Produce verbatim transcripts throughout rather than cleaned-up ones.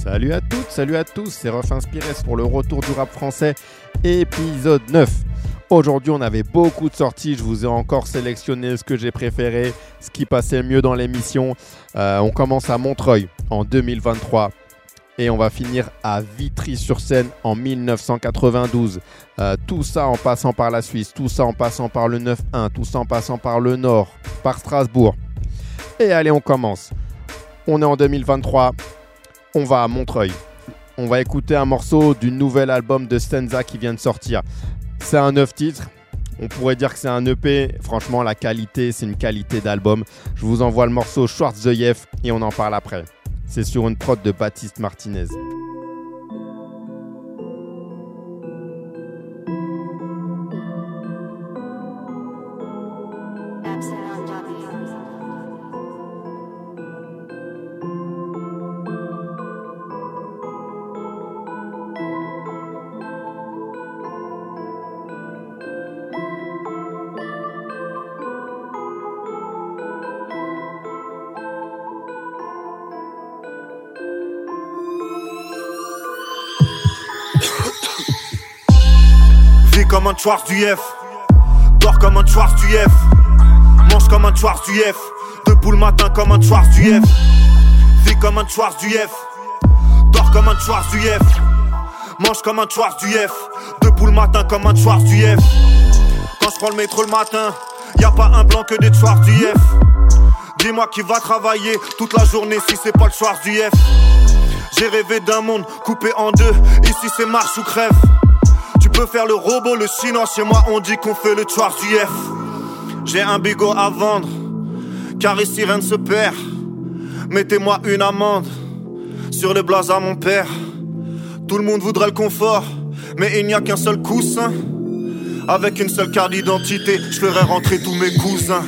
Salut à toutes, salut à tous, c'est Refin Spires pour le retour du rap français, épisode neuf. Aujourd'hui, on avait beaucoup de sorties, je vous ai encore sélectionné ce que j'ai préféré, ce qui passait le mieux dans l'émission. Euh, on commence à Montreuil en deux mille vingt-trois et on va finir à Vitry-sur-Seine en mille neuf cent quatre-vingt-douze. Euh, tout ça en passant par la Suisse, tout ça en passant par le neuf un, tout ça en passant par le Nord, par Strasbourg. Et allez, on commence. On est en deux mille vingt-trois. On va à Montreuil. On va écouter un morceau du nouvel album de Senza qui vient de sortir. C'est un neuf titres. On pourrait dire que c'est un E P. Franchement, la qualité, c'est une qualité d'album. Je vous envoie le morceau Schwarzeyev et on en parle après. C'est sur une prod de Baptiste Martinez. Comme un Schwarzeyev, dors comme un Schwarzeyev, mange comme un Schwarzeyev, debout le matin comme un Schwarzeyev, vis comme un Schwarzeyev, dors comme un Schwarzeyev, mange comme un Schwarzeyev, debout le matin comme un Schwarzeyev. Quand je prends le métro le matin, y'a pas un blanc que des Schwarzeyev. Dis-moi qui va travailler toute la journée si c'est pas le Schwarzeyev. J'ai rêvé d'un monde coupé en deux, ici c'est marche ou crève. Tu peux faire le robot, le chinois, chez moi on dit qu'on fait le Schwarzeyev. J'ai un bigot à vendre, car ici rien ne se perd. Mettez-moi une amende sur le blaze à mon père. Tout le monde voudrait le confort, mais il n'y a qu'un seul coussin. Avec une seule carte d'identité, je ferai rentrer tous mes cousins.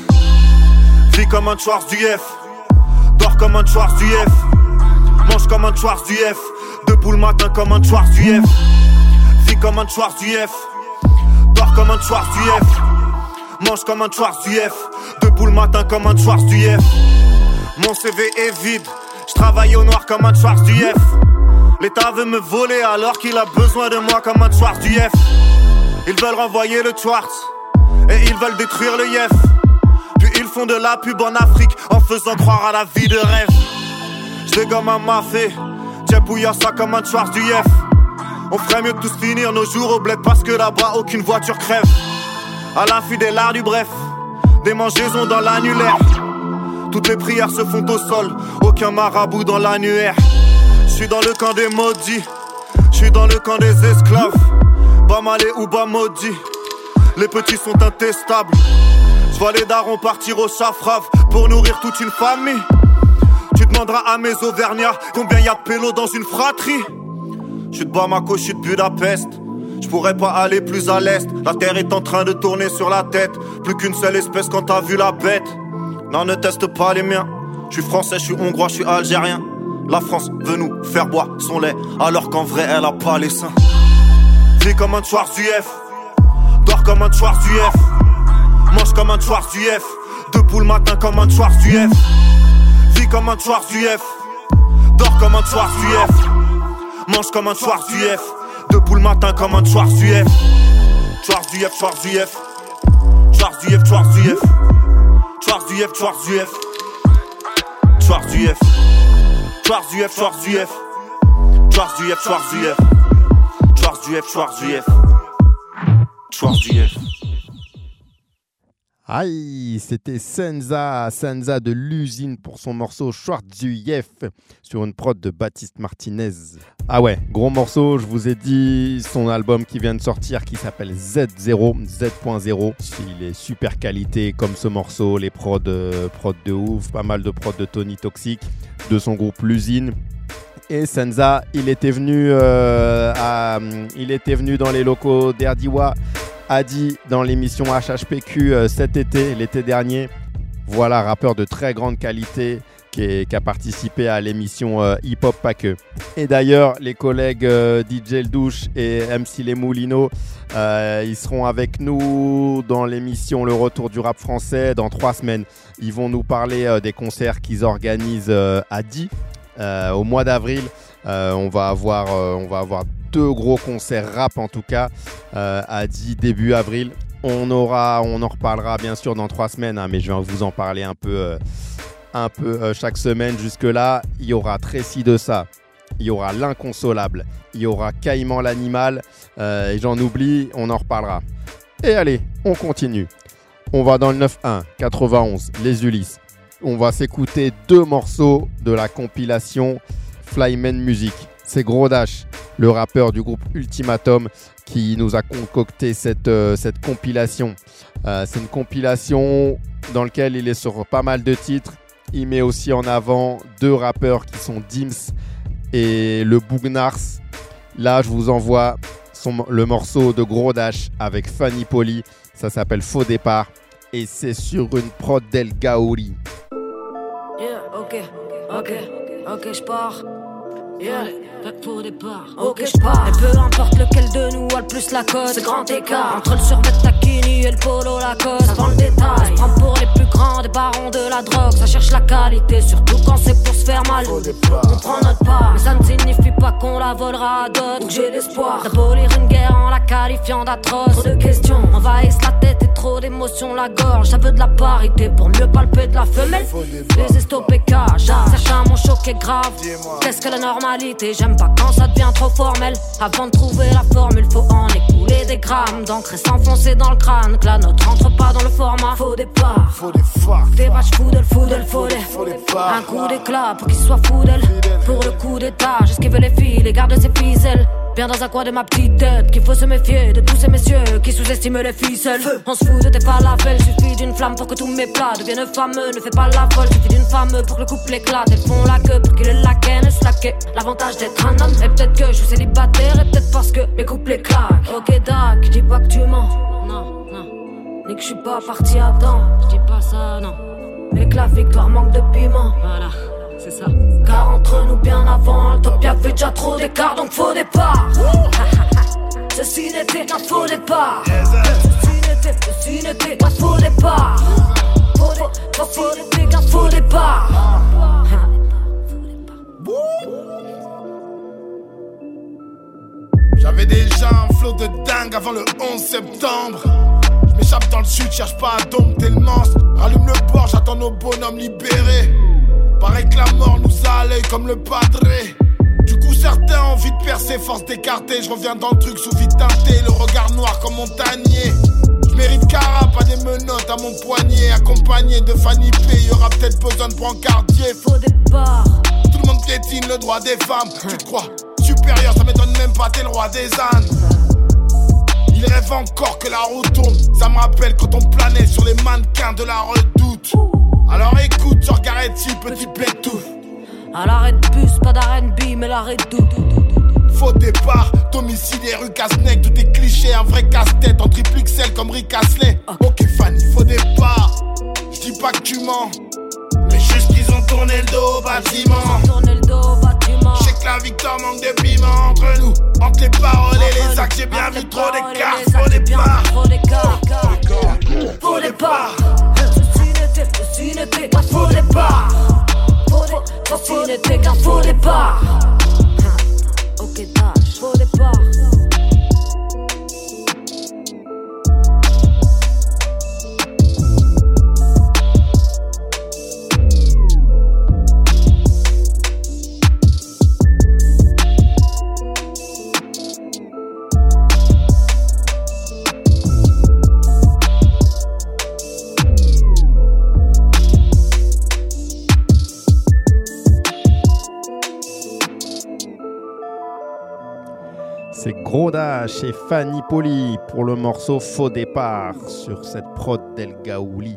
Vis comme un Schwarzeyev, dors comme un Schwarzeyev, mange comme un Schwarzeyev, debout le matin comme un Schwarzeyev. Vis comme un Schwarzeyev, dors comme un Schwarzeyev, mange comme un Schwarzeyev, debout le matin comme un Schwarzeyev. Mon C V est vide, je travaille au noir comme un Schwarzeyev. L'État veut me voler alors qu'il a besoin de moi comme un Schwarzeyev. Ils veulent renvoyer le Schwarz et ils veulent détruire le Yef. Puis ils font de la pub en Afrique en faisant croire à la vie de rêve. Je dégomme un mafé, djebouilla ça comme un Schwarzeyev. On ferait mieux de tous finir nos jours au bled parce que là-bas aucune voiture crève. À l'infi des l'art du bref, des mangeaisons dans l'annulaire. Toutes les prières se font au sol, aucun marabout dans l'annuaire. J'suis dans le camp des maudits, j'suis dans le camp des esclaves. Bas malé ou bas maudit, les petits sont intestables. J'vois les darons partir au chafrave pour nourrir toute une famille. Tu demanderas à mes auvergnats combien y'a de pélos dans une fratrie. J'suis de Bamako, j'suis de Budapest. J'pourrais pas aller plus à l'est. La terre est en train de tourner sur la tête. Plus qu'une seule espèce quand t'as vu la bête. Non, ne teste pas les miens. J'suis français, j'suis hongrois, j'suis algérien. La France veut nous faire boire son lait alors qu'en vrai elle a pas les seins. Vis comme un Schwarzeyev, dors comme un Schwarzeyev, mange comme un Schwarzeyev, debout le matin comme un Schwarzeyev. Vis comme un Schwarzeyev, dors comme un Schwarzeyev, mange comme un Schwarzeyev, debout le matin comme un Schwarzeyev. Schwarzeyev, Schwarzeyev, Schwarzeyev, Schwarzeyev, Schwarzeyev, Schwarzeyev, Schwarzeyev, Schwarzeyev, Schwarzeyev, Schwarzeyev, Schwarzeyev, Schwarzeyev, Schwarzeyev, Schwarzeyev. Aïe, c'était Senza, Senza de l'usine pour son morceau Schwarzeyev sur une prod de Baptiste Martinez. Ah ouais, gros morceau, je vous ai dit son album qui vient de sortir qui s'appelle Z zéro, Z zéro. Il est super qualité comme ce morceau, les prods, euh, prods de ouf, pas mal de prods de Tony Toxic, de son groupe L'Usine. Et Senza, il était venu, euh, à, il était venu dans les locaux d'Erdiwa, a dit dans l'émission H H P Q euh, cet été, l'été dernier. Voilà, rappeur de très grande qualité qui, est, qui a participé à l'émission euh, Hip Hop Pas Que. Et d'ailleurs, les collègues euh, D J Le Douche et M C Les Moulineaux, euh, ils seront avec nous dans l'émission Le Retour du Rap Français dans trois semaines. Ils vont nous parler euh, des concerts qu'ils organisent euh, à Die. Euh, au mois d'avril, euh, on va avoir, euh, on va avoir deux gros concerts rap en tout cas, euh, à dix début avril. On aura, on en reparlera bien sûr dans trois semaines, hein, mais je vais vous en parler un peu, euh, un peu euh, chaque semaine. Jusque là, il y aura Tracy de ça, il y aura l'Inconsolable, il y aura Caïman l'Animal, euh, et j'en oublie, on en reparlera. Et allez, on continue. On va dans le neuf un quatre-vingt-onze, les Ulysses. On va s'écouter deux morceaux de la compilation Flyman Music. C'est Gros Dash, le rappeur du groupe Ultimatum, qui nous a concocté cette, euh, cette compilation. Euh, c'est une compilation dans laquelle il est sur pas mal de titres. Il met aussi en avant deux rappeurs qui sont Dims et le Bougnars. Là, je vous envoie son, le morceau de Gros Dash avec Fanny Poli. Ça s'appelle Faux Départ et c'est sur une prod d'El Gaouli. Yeah, ok, ok, ok, je pars. Yeah, faux départ. Ok, je pars. Et peu importe lequel de nous a le plus la cote, c'est grand écart entre le survêt taquini et le polo Lacoste. Ça vend le détail, se prend pour les plus grands des barons de la drogue. Ça cherche la qualité, surtout quand c'est pour se faire mal. On prend notre part, mais ça ne signifie pas qu'on la volera à d'autres. Donc j'ai l'espoir d'abolir une guerre en la qualifiant d'atroce. Trop de questions envahissent la tête et trop d'émotions la gorge. Ça veut de la parité pour mieux palper de la femelle. Les estompés cachent, certains m'ont choqué grave. Qu'est-ce que la normalité? J'aime pas quand ça devient trop formel. Avant de trouver la formule, faut en écouler des grammes d'encre et s'enfoncer dans le crâne. Que la note rentre pas dans le format. Faux départ, faux départ. Des vaches foudel, foudel, foudel. Un coup d'éclat pour qu'il soit foudel. Pour le coup d'état, j'esquive les filles, les garde ses ficelles. Bien dans un coin de ma petite tête, qu'il faut se méfier de tous ces messieurs qui sous-estiment les ficelles. On se fout de tes falafels, suffit d'une flamme pour que tous mes plats deviennent fameux. Ne fais pas la folle, suffit d'une femme pour que le couple éclate. Elles font la queue pour qu'ils le laquent et slacker. L'avantage d'être un homme, et peut-être que je suis célibataire, et peut-être parce que mes couples claquent. Ok Dac, je dis pas que tu mens, non, non, ni que je suis pas parti à temps, je dis pas ça, non. Mais que la victoire manque de piment, voilà. C'est ça. Car entre nous bien avant le top y'avait déjà trop d'écart, donc faux départ. Ceci n'était qu'un faux départ. Ceci n'était, ceci n'était qu'un faux départ. Ceci n'était qu'un faux départ. J'avais déjà un flow de dingue avant le onze septembre. Je m'échappe dans le sud, cherche pas à dompter le monstre. Rallume le bord, j'attends nos bonhommes libérés. Paraît que la mort nous a à l'œil comme le padré. Du coup certains ont envie de percer, force d'écarter. Je reviens dans le truc sous vide teinté, le regard noir comme montagnier. Je mérite cara, pas des menottes à mon poignet. Accompagné de Fanny P, y'aura peut-être besoin de brancardier. Faux départ. Tout le monde piétine le droit des femmes. Tu te crois supérieur, ça m'étonne même pas, t'es le roi des ânes. Il rêve encore que la roue tourne. Ça me rappelle quand on planait sur les mannequins de la Redoute. Alors écoute, genre Garetti, petit pétou. À l'arrêt de bus, pas d'R and B, mais l'arrêt de tout. Faux départ, domicile et rue Casnec. Tout est cliché, un vrai casse-tête en triple X L comme Rick Astley. Okay. Ok Fanny, faux départ. J'dis pas que tu mens, mais juste qu'ils ont tourné le dos au bâtiment. Tourné le dos au bâtiment. J'sais que la victoire manque de piment entre nous. Entre les paroles et les actes, j'ai bien vu trop d'écart. Faux départ. Faux départ. Faux départ. Ceci n'était qu'un faux départ. Ceci n'était qu'un faux départ. Ok, Dash, faux départ. C'est Gros Dash et Fanny Poli pour le morceau Faux Départ sur cette prod d'El Gaouli.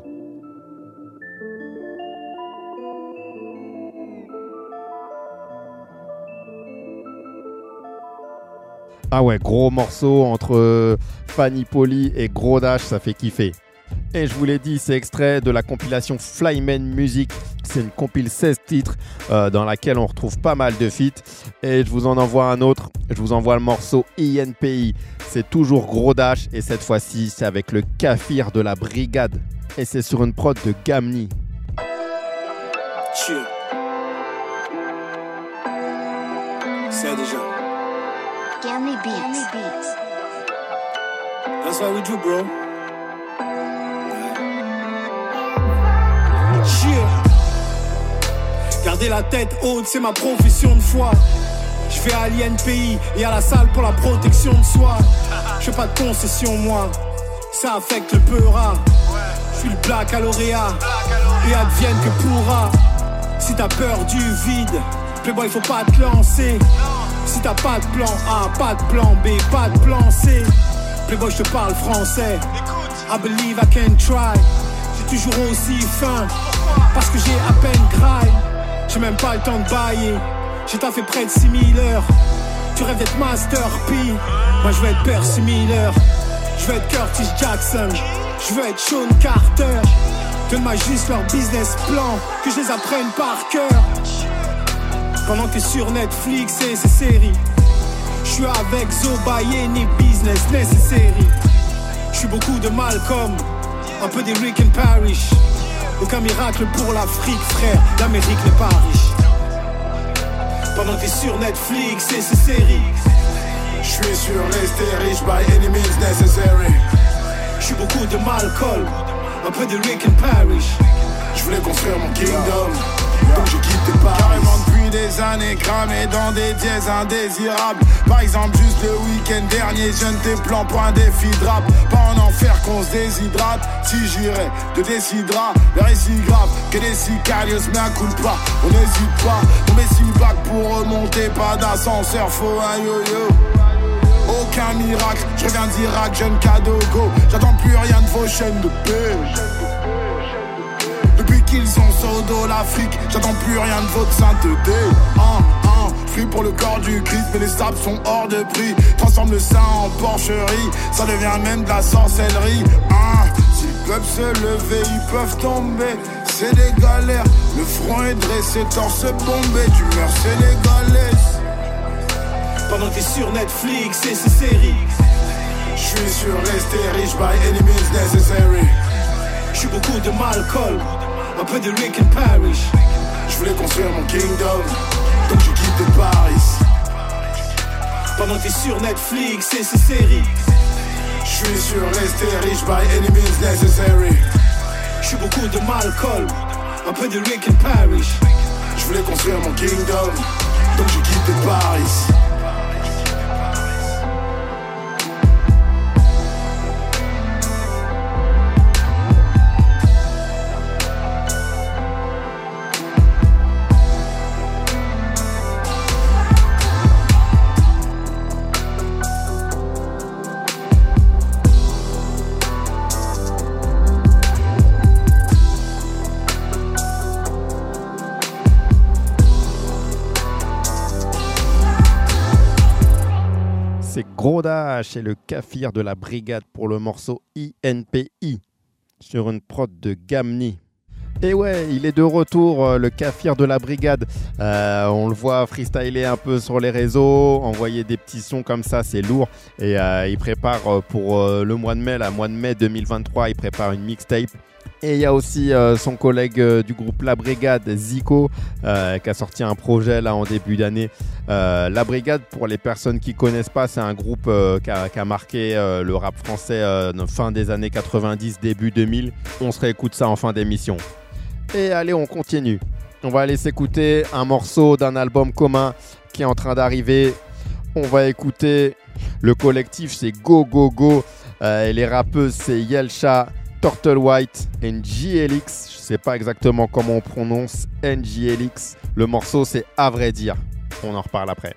Ah ouais, gros morceau entre Fanny Poli et Gros Dash, ça fait kiffer. Et je vous l'ai dit, c'est extrait de la compilation Flyman Music. C'est une compile seize titres euh, dans laquelle on retrouve pas mal de feats. Et je vous en envoie un autre. Je vous envoie le morceau I N P I. C'est toujours Gros Dash et cette fois-ci, c'est avec le Kafir de la Brigade. Et c'est sur une prod de Gamni. Chill. sais déjà. Gammy Beats. That's what we do, bro. Yeah. Garder la tête haute, c'est ma profession de foi. Je vais à l'I N P I et à la salle pour la protection de soi. Je fais pas de concession, moi. Ça affecte le peura. Je suis le black à lauréat. Et advienne que pourra. Si t'as peur du vide, Playboy, faut pas te lancer. Si t'as pas de plan A, pas de plan B, pas de plan C, Playboy, je te parle français. I believe I can try. J'ai toujours aussi faim, parce que j'ai à peine graille. J'ai même pas le temps de bailler. J'ai taffé près de six mille heures. Tu rêves d'être Master P, moi je veux être Percy Miller. Je veux être Curtis Jackson. Je veux être Sean Carter. Donne-moi juste leur business plan, que je les apprenne par cœur. Pendant que t'es sur Netflix et ses séries, je suis avec Zobaye ni business necessary. Je suis beaucoup de Malcolm, un peu des Rick and Parrish. Aucun miracle pour l'Afrique, frère, l'Amérique n'est pas riche. Pendant que t'es sur Netflix et ses séries, je suis sûr rester riche by any means necessary. Je suis beaucoup de Malcolm, un peu de Rick and Parrish. Je voulais construire mon kingdom, donc j'ai quitté Paris. Carrément depuis des années cramé dans des dièses indésirables. Par exemple juste le week-end dernier, jeune tes plans pour un défi de rap. Pas en enfer qu'on se déshydrate. Si j'irais de décidera, l'air est si grave que des sicarios mais un coup de pas. On n'hésite pas, on met six bacs pour remonter. Pas d'ascenseur, faut un yo-yo. Aucun miracle, je reviens d'Irak, jeune cadeau go. J'attends plus rien de vos chaînes de paix. Depuis qu'ils ont sodo l'Afrique, j'attends plus rien de votre sainteté. Un, un, free pour le corps du Christ, mais les sables sont hors de prix. Transforme le sein en porcherie, ça devient même de la sorcellerie. Un, s'ils peuvent se lever, ils peuvent tomber. C'est des galères, le front est dressé, torse bombé, tu meurs sénégalaise. Pendant que t'es sur Netflix et ses séries, je suis sûr rester riche by any means necessary. Je suis beaucoup de Malcolm, un peu de Rick and Parrish. Je voulais construire mon kingdom, donc j'ai quitté Paris. Pendant que t'es sur Netflix et ses séries, je suis sûr rester riche by any means necessary. Je suis beaucoup de Malcolm, un peu de Rick and Parrish. Je voulais construire mon kingdom, donc j'ai quitté Paris. Gros Dash et le Kafir de la Brigade pour le morceau I N P I sur une prod de Gamni. Et ouais, il est de retour, le Kafir de la Brigade. Euh, on le voit freestyler un peu sur les réseaux, envoyer des petits sons comme ça, c'est lourd. Et euh, il prépare pour euh, le mois de mai, là, mois de mai deux mille vingt-trois, il prépare une mixtape. Et il y a aussi euh, son collègue euh, du groupe La Brigade, Zico, euh, qui a sorti un projet là en début d'année. Euh, La Brigade, pour les personnes qui ne connaissent pas, c'est un groupe euh, qui, a, qui a marqué euh, le rap français euh, fin des années quatre-vingt-dix, début deux mille. On se réécoute ça en fin d'émission. Et allez, on continue. On va aller s'écouter un morceau d'un album commun qui est en train d'arriver. On va écouter le collectif, c'est Go Go Go. Euh, et les rappeuses, c'est Yelcha, Turtle White, N G L X. Je sais pas exactement comment on prononce N G L X. Le morceau, c'est À vrai dire. On en reparle après.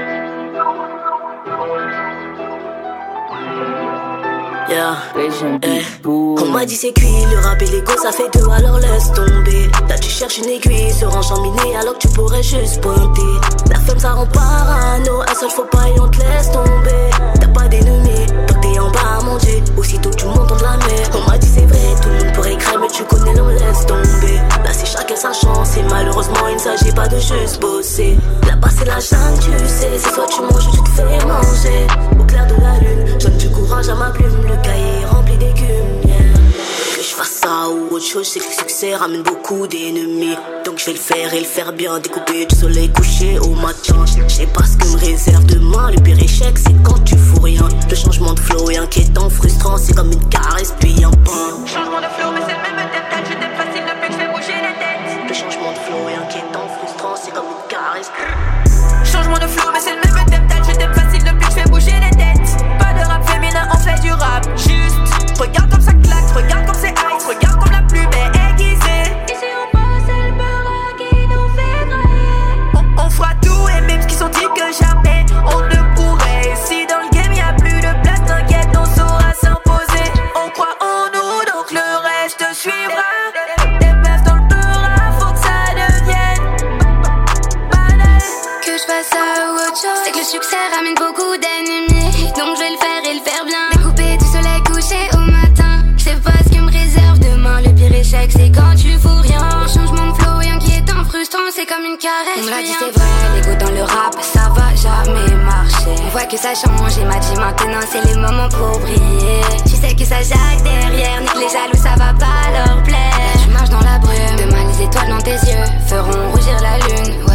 Yeah. Eh. On m'a dit c'est cuit, le rap et l'ego ça fait deux, alors laisse tomber. Là tu cherches une aiguille, se range en miné alors que tu pourrais juste pointer. La femme ça rend parano, un seul faut pas et on te laisse tomber. T'as pas d'ennemis, toi t'es en bas à manger. Aussitôt tu montes de la mer. On m'a dit c'est vrai, tout le monde pourrait craindre mais tu connais l'on laisse tomber. Là c'est chacun sa chance et malheureusement il ne s'agit pas de juste bosser. Là-bas c'est la jungle tu sais, c'est soit tu manges ou tu te fais manger. Au clair de la lune, je donne du courage à ma plume. Le cahier rempli d'écume, yeah. Que je fasse ça ou autre chose, c'est que le succès ramène beaucoup d'ennemis. Donc je vais le faire et le faire bien, découper du soleil couché au matin. Je sais pas ce que me réserve demain, le pire échec c'est quand tu fous rien. Le changement de flow est inquiétant, frustrant, c'est comme une caresse puis un pain. Changement de flow mais c'est le même thème, tête, je t'aime facile depuis que je fais bouger les têtes. Le changement de flow est inquiétant, frustrant, c'est comme une caresse. Changement de flow mais c'est le même thème, tête, je t'aime facile depuis que je fais bouger les têtes. Pas de rap féminin, on fait du rap juste. Regarde comme ça claque, regarde comme c'est ice, regarde comme la plume est aiguisée. Ici on passe, c'est le beurre qui nous fait grailler. On, on fera tout et même ce qui sont dit que jamais on ne pourrait. Si dans le game y'a plus de place, t'inquiète, on saura s'imposer. On croit en nous donc le reste suivra. Des meufs dans le beurre, faut que ça devienne banal. Que je fasse ça ou autre chose, c'est que le succès ramène beaucoup d'ennemis. Donc je vais le faire et le faire bien. Découper du soleil couché au matin. Je sais pas ce que me réserve demain. Le pire échec c'est quand tu fous rien. Le changement de flow est inquiétant, frustrant, c'est comme une caresse. On me l'a dit c'est vrai, l'ego dans le rap, ça va jamais marcher. On voit que ça change et m'a dit maintenant c'est les moments pour briller. Tu sais que ça jaque derrière, nique les jaloux, ça va pas leur plaire. Là, je marche dans la brume, demain les étoiles dans tes yeux feront rougir la lune, ouais.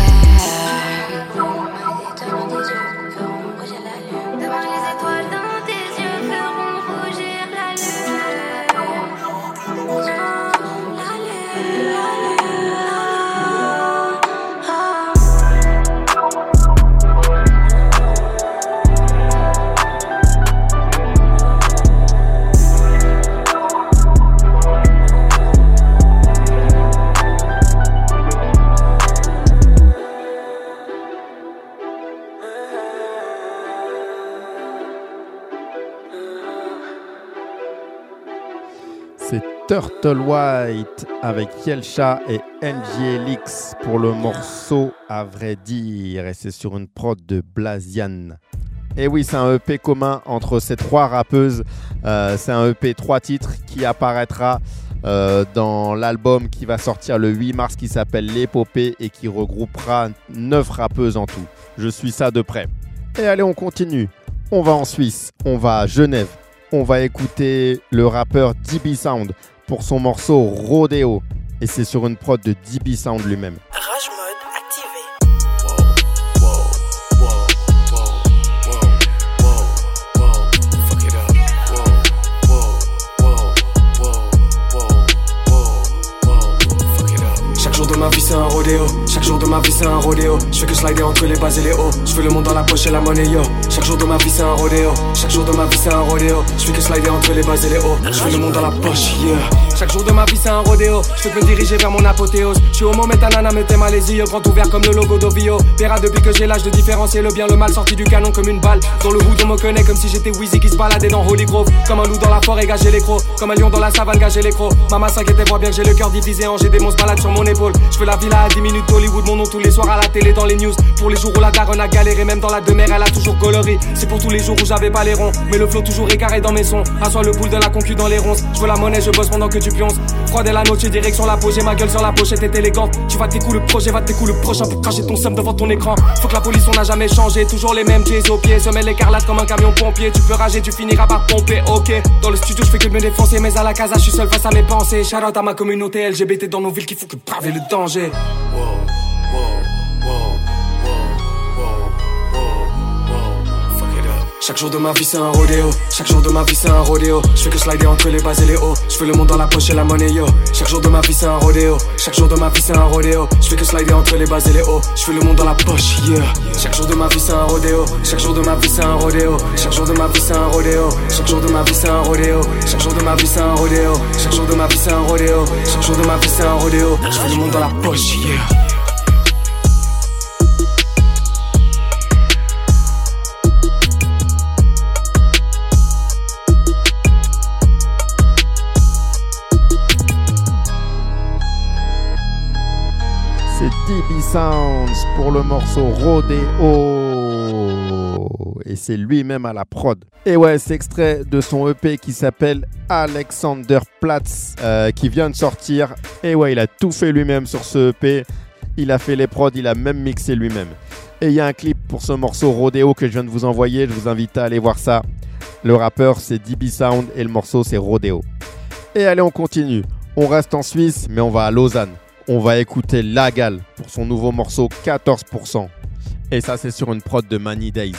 Turtle White avec Yelcha et N J L X pour le morceau à vrai dire, et c'est sur une prod de Blazian. Et oui, c'est un E P commun entre ces trois rappeuses, euh, c'est un E P trois titres qui apparaîtra euh, dans l'album qui va sortir le huit mars qui s'appelle L'Épopée et qui regroupera neuf rappeuses en tout. Je suis ça de près. Et allez, on continue, on va en Suisse, on va à Genève, on va écouter le rappeur D B Sound pour son morceau Rodeo, et c'est sur une prod de D B Sound lui-même. Rage mode activé. Wow, wow, wow, wow, wow, wow, wow, fuck it up. Wow, wow, wow, wow, wow, wow, wow, fuck it up. Chaque jour de ma vie c'est un rodéo, chaque jour de ma vie c'est un rodéo. Je fais que slider entre les bas et les hauts, je fais le monde dans la poche et la monnaie yo. Chaque jour de ma vie c'est un rodéo, chaque jour de ma vie c'est un rodéo. Je fais que slider entre les bas et les hauts, je fais le monde dans la poche yeah. Chaque jour de ma vie c'est un rodéo, je peux me diriger vers mon apothéose. Je suis homo métanana mais t'es malaisie, grand ouvert comme le logo d'Ovio. Pera depuis que j'ai l'âge de différencier le bien le mal, sorti du canon comme une balle. Dans le hood on me connaît comme si j'étais Wheezy qui se baladait dans Holy Grove. Comme un loup dans la forêt gager les crocs, comme un lion dans la savane gager les crocs. Maman s'inquiétait voit bien que j'ai le cœur divisé en j'ai des monstres balades sur mon épaule. Je fais la villa à dix minutes d'Hollywood, mon nom tous les soirs à la télé dans les news. Pour les jours où la daronne a galéré, même dans la demeure elle a toujours colorie. C'est pour tous les jours où j'avais pas les ronds, mais le flow toujours écarré dans mes sons. Assois le boule de la concu dans les ronces, je veux la monnaie, je bosse pendant que tu pionces. Froid dès la noche, direction la peau, j'ai ma gueule sur la pochette est élégante. Tu vas tes coups, le projet va tes coups, le prochain pour cracher ton seum devant ton écran. Faut que la police on n'a jamais changé, toujours les mêmes pieds aux pieds. Semelle écarlate comme un camion pompier, tu peux rager, tu finiras par pomper, ok. Dans le studio je fais que de me défoncer, mais à la casa je suis seul face à mes pensées. Shout out à ma communauté L G B T dans nos villes qui font que braver le danger. Wow, wow, wow, wow, wow, wow, wow, fuck it up. Chaque jour de ma vie c'est un rodéo, chaque jour de ma vie c'est un rodéo. Je fais que slider entre les bas et les hauts, je fais le monde dans la poche et la monnaie yo. Chaque jour de ma vie c'est un rodéo, chaque jour de ma vie c'est un rodéo. Je fais que slider entre les bas et les hauts, je fais le monde dans la poche yeah. Chaque jour de ma vie c'est un rodéo, chaque jour de ma vie c'est un rodéo. Chaque jour de ma vie c'est un rodéo, chaque jour de ma vie c'est un rodéo. Chaque jour de ma vie c'est un rodéo, chaque jour de ma vie c'est un rodéo. Chaque jour de ma vie c'est un rodéo, je fais le monde dans la poche yeah. D B Sounds pour le morceau Rodeo, et c'est lui-même à la prod. Et ouais, c'est extrait de son E P qui s'appelle Alexander Platz euh, qui vient de sortir. Et ouais, il a tout fait lui-même sur ce E P, il a fait les prods, il a même mixé lui-même. Et il y a un clip pour ce morceau Rodeo que je viens de vous envoyer, je vous invite à aller voir ça. Le rappeur c'est D B Sound et le morceau c'est Rodeo. Et allez, on continue. On reste en Suisse, mais on va à Lausanne. On va écouter Lagal pour son nouveau morceau quatorze pour cent. Et ça, c'est sur une prod de Many Days.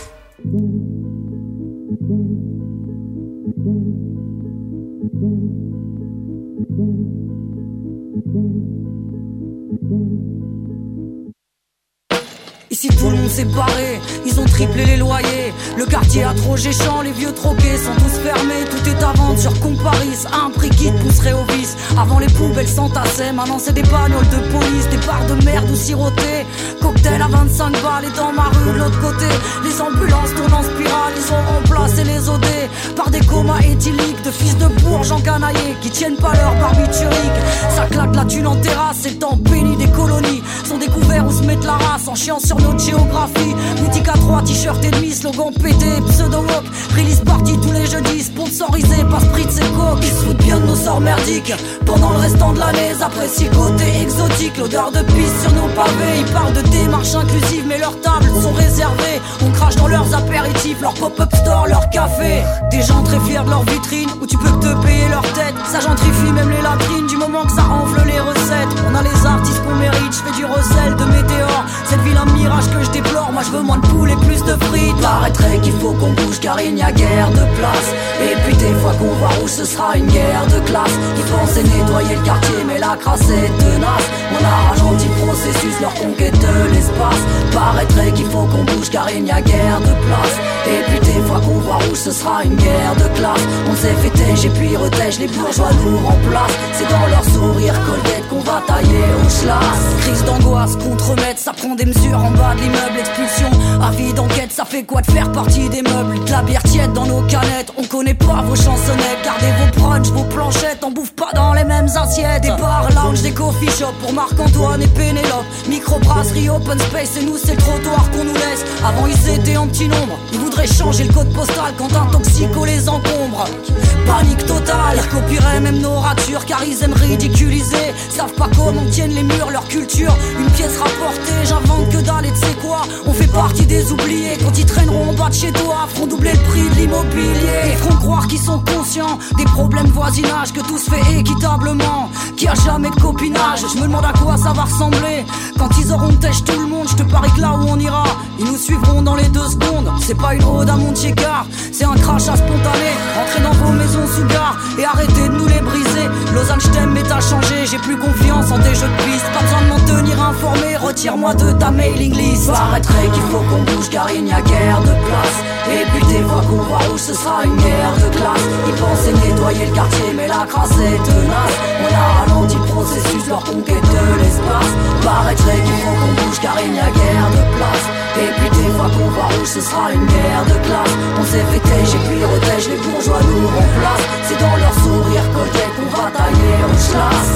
Ici tout le monde s'est barré, ils ont triplé les loyers. Le quartier a trop géchant, les vieux troquets sont tous fermés. Tout est à vendre sur Comparis, à un prix qui te pousserait au vice. Avant les poubelles s'entassaient, maintenant c'est des bagnoles de police. Des barres de merde ou sirotées, cocktail à vingt-cinq balles. Et dans ma rue de l'autre côté, les ambulances tournent en spirale. Ils ont remplacé les O D par des comas éthyliques de fils de bourges encanaillés qui tiennent pas leur barbiturique. Ça claque la thune en terrasse, c'est le temps béni des colonies. Sont découverts où se mettre la race en chiant sur notre géographie. Boutique à trois, t-shirt et demi, slogan pété, pseudo-walk. Release party tous les jeudis, sponsorisé par Spritz et Coke. Ils se foutent bien de nos sorts merdiques pendant le restant de l'année. Ils apprécient le côté exotique, l'odeur de pisse sur nos pavés. Ils parlent de démarches inclusives, mais leurs tables sont réservées. On crache dans leurs apéritifs, leur pop-up store, leur café. Des gens très fiers de leur vitrine, où tu peux que te payer leur tête. Ça gentrifie même les latrines, du moment que ça enfle les recettes. On a les artistes qu'on mérite, je fais du recel de météores. Cette ville un mirage que je déplore, moi je veux moins de poules et plus de frites. Paraîtrait qu'il faut qu'on bouge car il n'y a guère de place. Et puis des fois qu'on va rouge ce sera une guerre de classe. Ils pensaient nettoyer le quartier mais la crasse est tenace. On a ralenti le processus, leur conquête de l'espace. Paraîtrait qu'il faut qu'on bouge car il n'y a guère de place. Et puis des fois qu'on voit rouge ce sera une guerre de classe. On s'est fait tège et puis retège, les bourgeois nous remplacent. C'est dans leur sourire colgate qu'on va tailler au schlass. Crise d'angoisse contre-maître, ça prend des mesures en bas de l'immeuble. Expulsion, avis d'enquête, ça fait quoi de faire partie des meubles. De la bière tiède dans nos canettes, on connaît pas vos chansonnettes. Gardez vos brunchs, vos planchettes, on bouffe pas dans les mêmes assiettes. Des bars, lounge, des coffee shops pour Marc-Antoine et Pénélope. Micro-brasserie, open space, et nous c'est le trottoir qu'on nous laisse. Avant ils étaient en petit nombre, ils voudraient changer le code postal quand un toxico les encombre. Panique totale, ils copieraient même nos ratures car ils aiment ridiculiser. Savent pas comment tiennent les murs, leur culture. Une pièce rapportée, j'invente que dalle et tu sais quoi. On fait partie des oubliés, quand ils traîneront en bas de chez toi, feront doubler le prix de l'immobilier. Ils feront croire qu'ils sont conscients des problèmes de voisinage, que tout se fait équitablement, qu'il y a jamais de copinage. Je me demande à quoi ça va ressembler quand ils auront têche tout le monde. Je te parie que là où on ira, ils nous suivront dans les deux secondes. C'est pas une ode à Montier-Car, c'est un crachat spontané. Entrez dans vos maisons sous gare et arrêtez de nous les briser. Lausanne je t'aime mais t'as changé, j'ai plus confiance en tes jeux de piste. Pas besoin de m'en tenir informé, retire-moi de ta mailing list. Paraîtrait qu'il faut qu'on bouge car il n'y a guère de place. Et puis des fois qu'on va rouge ce sera une guerre de classe. Ils pensaient nettoyer le quartier mais la crasse est tenace. On a ralenti le processus, leur conquête de l'espace. Paraîtrait qu'il faut qu'on bouge car il n'y a guère de place. Et puis des fois qu'on va rouge ce sera une guerre de classe. On s'est fait tège et puis retège, les bourgeois nous remplacent. C'est dans leur sourire colgate qu'on va tailler au schlass.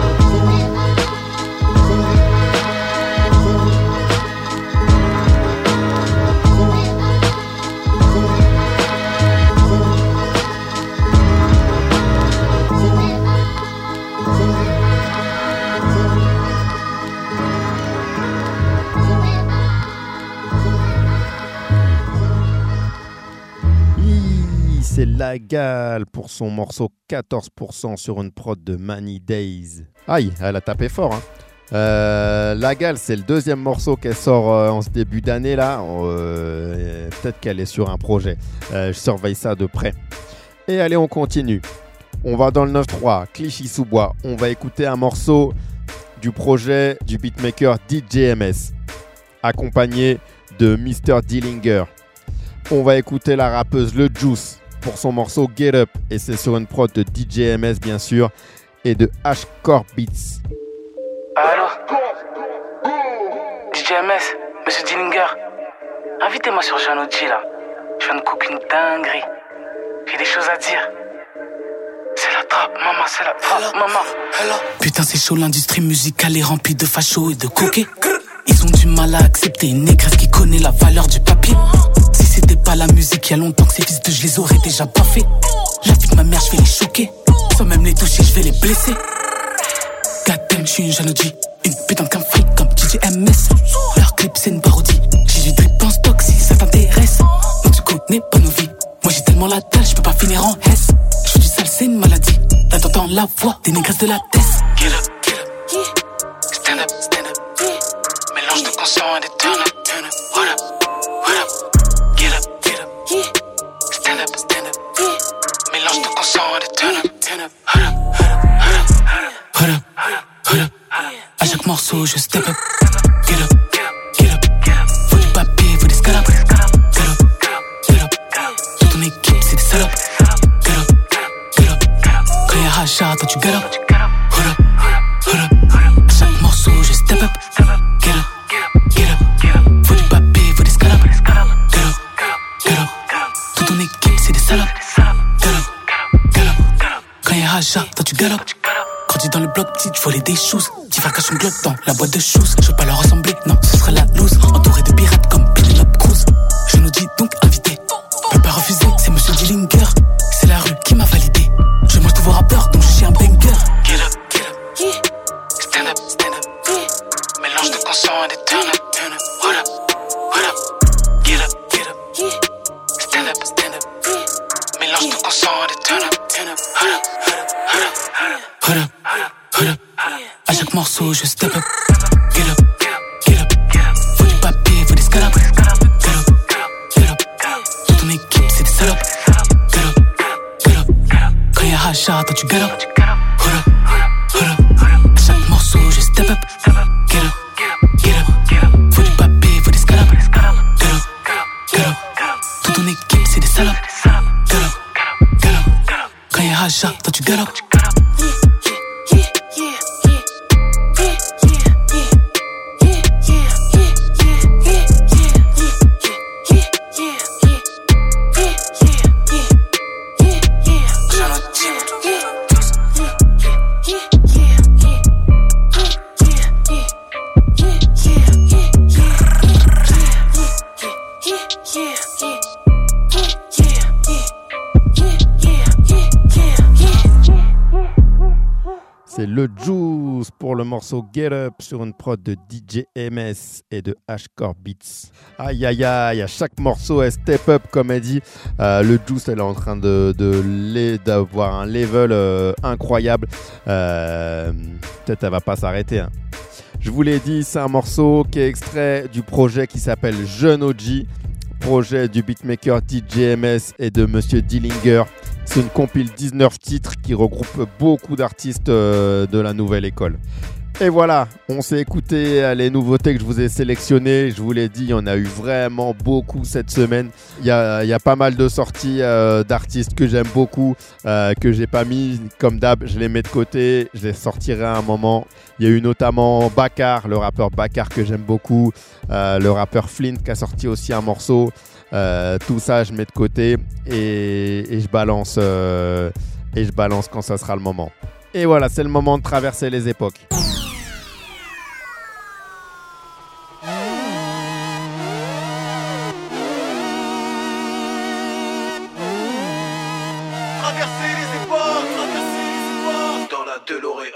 C'est Lagal pour son morceau quatorze pour cent sur une prod de Many Days. Aïe, elle a tapé fort. Hein. Euh, Lagal, c'est le deuxième morceau qu'elle sort euh, en ce début d'année là. Euh, peut-être qu'elle est sur un projet. Euh, je surveille ça de près. Et allez, on continue. On va dans le neuf trois, Clichy-sous-Bois. On va écouter un morceau du projet du beatmaker D J M S, accompagné de mister Dillinger. On va écouter la rappeuse Le Juice pour son morceau Get Up, et c'est sur une prod de D J M S bien sûr et de H-Core Beats. Allô D J M S, monsieur Dillinger, invitez-moi sur Janouji là. Je viens de cook une dinguerie. J'ai des choses à dire. C'est la trappe, maman, c'est la trappe, maman. Putain, c'est chaud, l'industrie musicale est remplie de fachos et de coquets. Ils ont du mal à accepter une négresse qui connaît la valeur du papier. Si c'était pas la musique, il y a longtemps que ces fils de je les aurais déjà pas fait. La vie de ma mère, je vais les choquer. Sans même les toucher, je vais les blesser. Goddamn, je suis une jeune O G. Une putain qu'un fric comme D J M S. Leur clip, c'est une parodie. J'ai du drip en stock si ça t'intéresse. Donc tu connais pas nos vies. Moi j'ai tellement la dalle, je peux pas finir en S. Je fais du sale, c'est une maladie. Là t'entends la voix des négresses de la tête. Get up, get up, stand up, stand up. Mélange de conscience et de turn up, turn up. What up, what up, get up, get up, stand up, stand up. Mélange de conscience et de turn up, turn up. What up, what up, Hold up, hold up. À chaque morceau, je step up. Get up, get up. Faut du papier, faut des scallops. Get up, get up. Toute ton équipe, c'est des salopes. Get up, get up. Quand y'a Racha, toi tu get up. Hold up, hold up. À chaque morceau, je step up. Get up, get up. Faut du papier, faut des scallops. Get up, get up. Toute ton équipe, c'est des salopes. Get up, get up. Quand y'a Racha, toi tu get up. Grandi dans le bloc petit, je volais des choses. Petit frère cache une glock dans la boîte de choses. Je veux pas leur ressembler, non, ce serait la loose. Entouré de pirates comme Penelope Cruz. Je nous dis donc invité. Peux pas refuser, c'est Monsieur Dillinger. C'est la rue qui m'a validé. Je mange tous vos rappeurs, donc je suis un banger. get up, get up, stand up, stand up. Mélange de conscience et de turn up, turn up. What up, what up, get up, get up, stand up, stand up. Mélange de conscience et de turn up, turn up. What up, what up, what up. Hold up, hold up. À chaque morceau, je step up. Get up, get up. Faut du papier, faut des scallops. Get up, get up. Toute ton équipe, c'est des salopes. Get up, get up. Quand y'a Racha, toi tu get up. Hold up, hold up. À chaque morceau, je step up. Get up, get up. Faut du papier, faut des scallops. Get up, get up. Toute ton équipe, c'est des salopes. Get up, get up. Quand y'a Racha, toi tu get up. C'est le Juice pour le morceau Get Up sur une prod de D J M S et de Hardcore Beats. Aïe aïe aïe, à chaque morceau elle step up comme elle dit. Euh, le Juice elle est en train de, de, d'avoir un level euh, incroyable. Euh, peut-être elle va pas s'arrêter. Hein. Je vous l'ai dit, c'est un morceau qui est extrait du projet qui s'appelle Jeune O G. Projet du beatmaker D J M S et de Monsieur Dillinger. C'est une compile dix-neuf titres qui regroupe beaucoup d'artistes euh, de la nouvelle école. Et voilà, on s'est écouté euh, les nouveautés que je vous ai sélectionnées. Je vous l'ai dit, il y en a eu vraiment beaucoup cette semaine. Il y a, il y a pas mal de sorties euh, d'artistes que j'aime beaucoup, euh, que j'ai pas mis. Comme d'hab, je les mets de côté, je les sortirai à un moment. Il y a eu notamment Bakar, le rappeur Bakar que j'aime beaucoup. Euh, le rappeur Flint qui a sorti aussi un morceau. Euh, tout ça, je mets de côté et, et, je balance, euh, et je balance quand ça sera le moment. Et voilà, c'est le moment de traverser les époques. Traverser les époques, traverser les époques dans la DeLorean.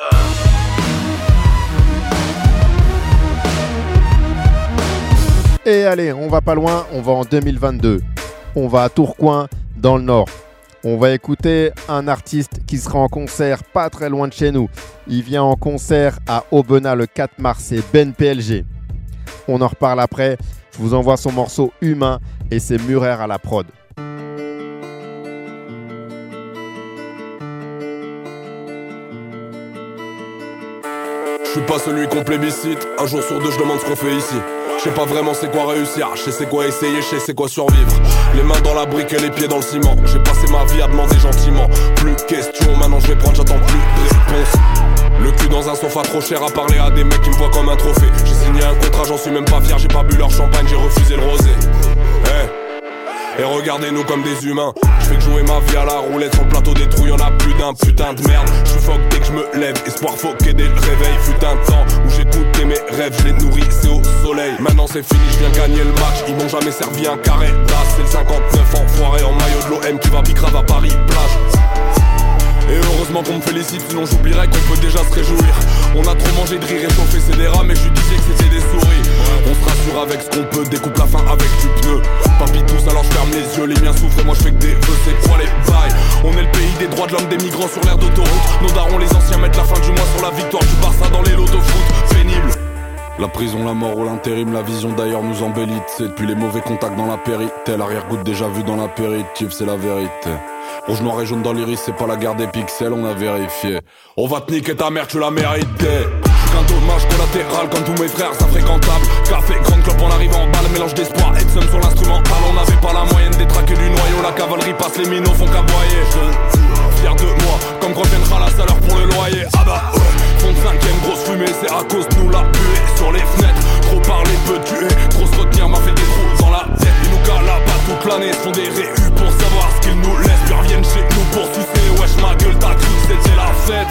Et allez, on va pas loin, on va en deux mille vingt-deux. On va à Tourcoing, dans le Nord. On va écouter un artiste qui sera en concert pas très loin de chez nous. Il vient en concert à Aubenas le quatre mars, c'est Ben P L G. On en reparle après. Je vous envoie son morceau Humain et c'est Murer à la prod. Je suis pas celui qu'on plébiscite. Un jour sur deux je demande ce qu'on fait ici. Je sais pas vraiment c'est quoi réussir, je sais c'est quoi essayer, je sais c'est quoi survivre. Les mains dans la brique et les pieds dans le ciment. J'ai passé ma vie à demander gentiment. Plus de questions, maintenant je vais prendre, j'attends plus de réponses. Le cul dans un sofa trop cher à parler à des mecs qui me voient comme un trophée. J'ai signé un contrat, j'en suis même pas fier, j'ai pas bu leur champagne, j'ai refusé le rosé. Hey. Et regardez-nous comme des humains. Je fais que jouer ma vie à la roulette sur le plateau des trous, y'en a plus d'un putain de merde. Je suis fuck dès que je me lève, espoir foqué dès le réveil. Fut un temps où j'écoutais mes rêves, je les nourrissais au soleil. Maintenant c'est fini, je viens gagner le match. Ils m'ont jamais servi un carré d'as. C'est le cinquante-neuf enfoiré en maillot de l'O M qui va bicrave à Paris plage. Et heureusement qu'on me félicite, sinon j'oublierais qu'on peut déjà se réjouir. On a trop mangé de rire et chauffé, c'est des rats, mais je lui disais que c'était des souris. On se rassure avec ce qu'on peut, découpe la fin avec du pneu. Papy tous, alors je ferme les yeux, les miens souffrent et moi je fais que des vœux, c'est quoi les bails? On est le pays des droits de l'homme, des migrants sur l'air d'autoroute. Nos darons, les anciens mettent la fin du mois sur la victoire du Barça dans les lots de foot. Pénible. La prison, la mort ou l'intérim, la vision d'ailleurs nous embellit. C'est depuis les mauvais contacts dans la périté. L'arrière-goutte déjà vue dans l'apéritif, c'est la vérité. Rouge, noir et jaune dans l'iris, c'est pas la guerre des pixels, on a vérifié. On va te niquer ta mère, tu l'as mérité. J'suis qu'un dommage collatéral comme tous mes frères infréquentables. Café, grande clope en arrivant en balle, mélange d'espoir et de somme sur l'instrumental. On n'avait pas la moyenne des traqués du noyau. La cavalerie passe, les minots font qu'aboyer. Fier de moi, comme quand viendra la salaire pour le loyer. Ah bah ouais, fond de cinquième, grosse fumée, c'est à cause de nous la buée sur les fenêtres. Trop parler peut tuer, trop se retenir m'a fait des trous dans la tête. Ils nous calent là-bas toute l'année, se font des réus pour savoir ce qu'ils nous laissent. Puis reviennent chez nous pour sucer, wesh ma gueule, t'as cru que c'était la fête.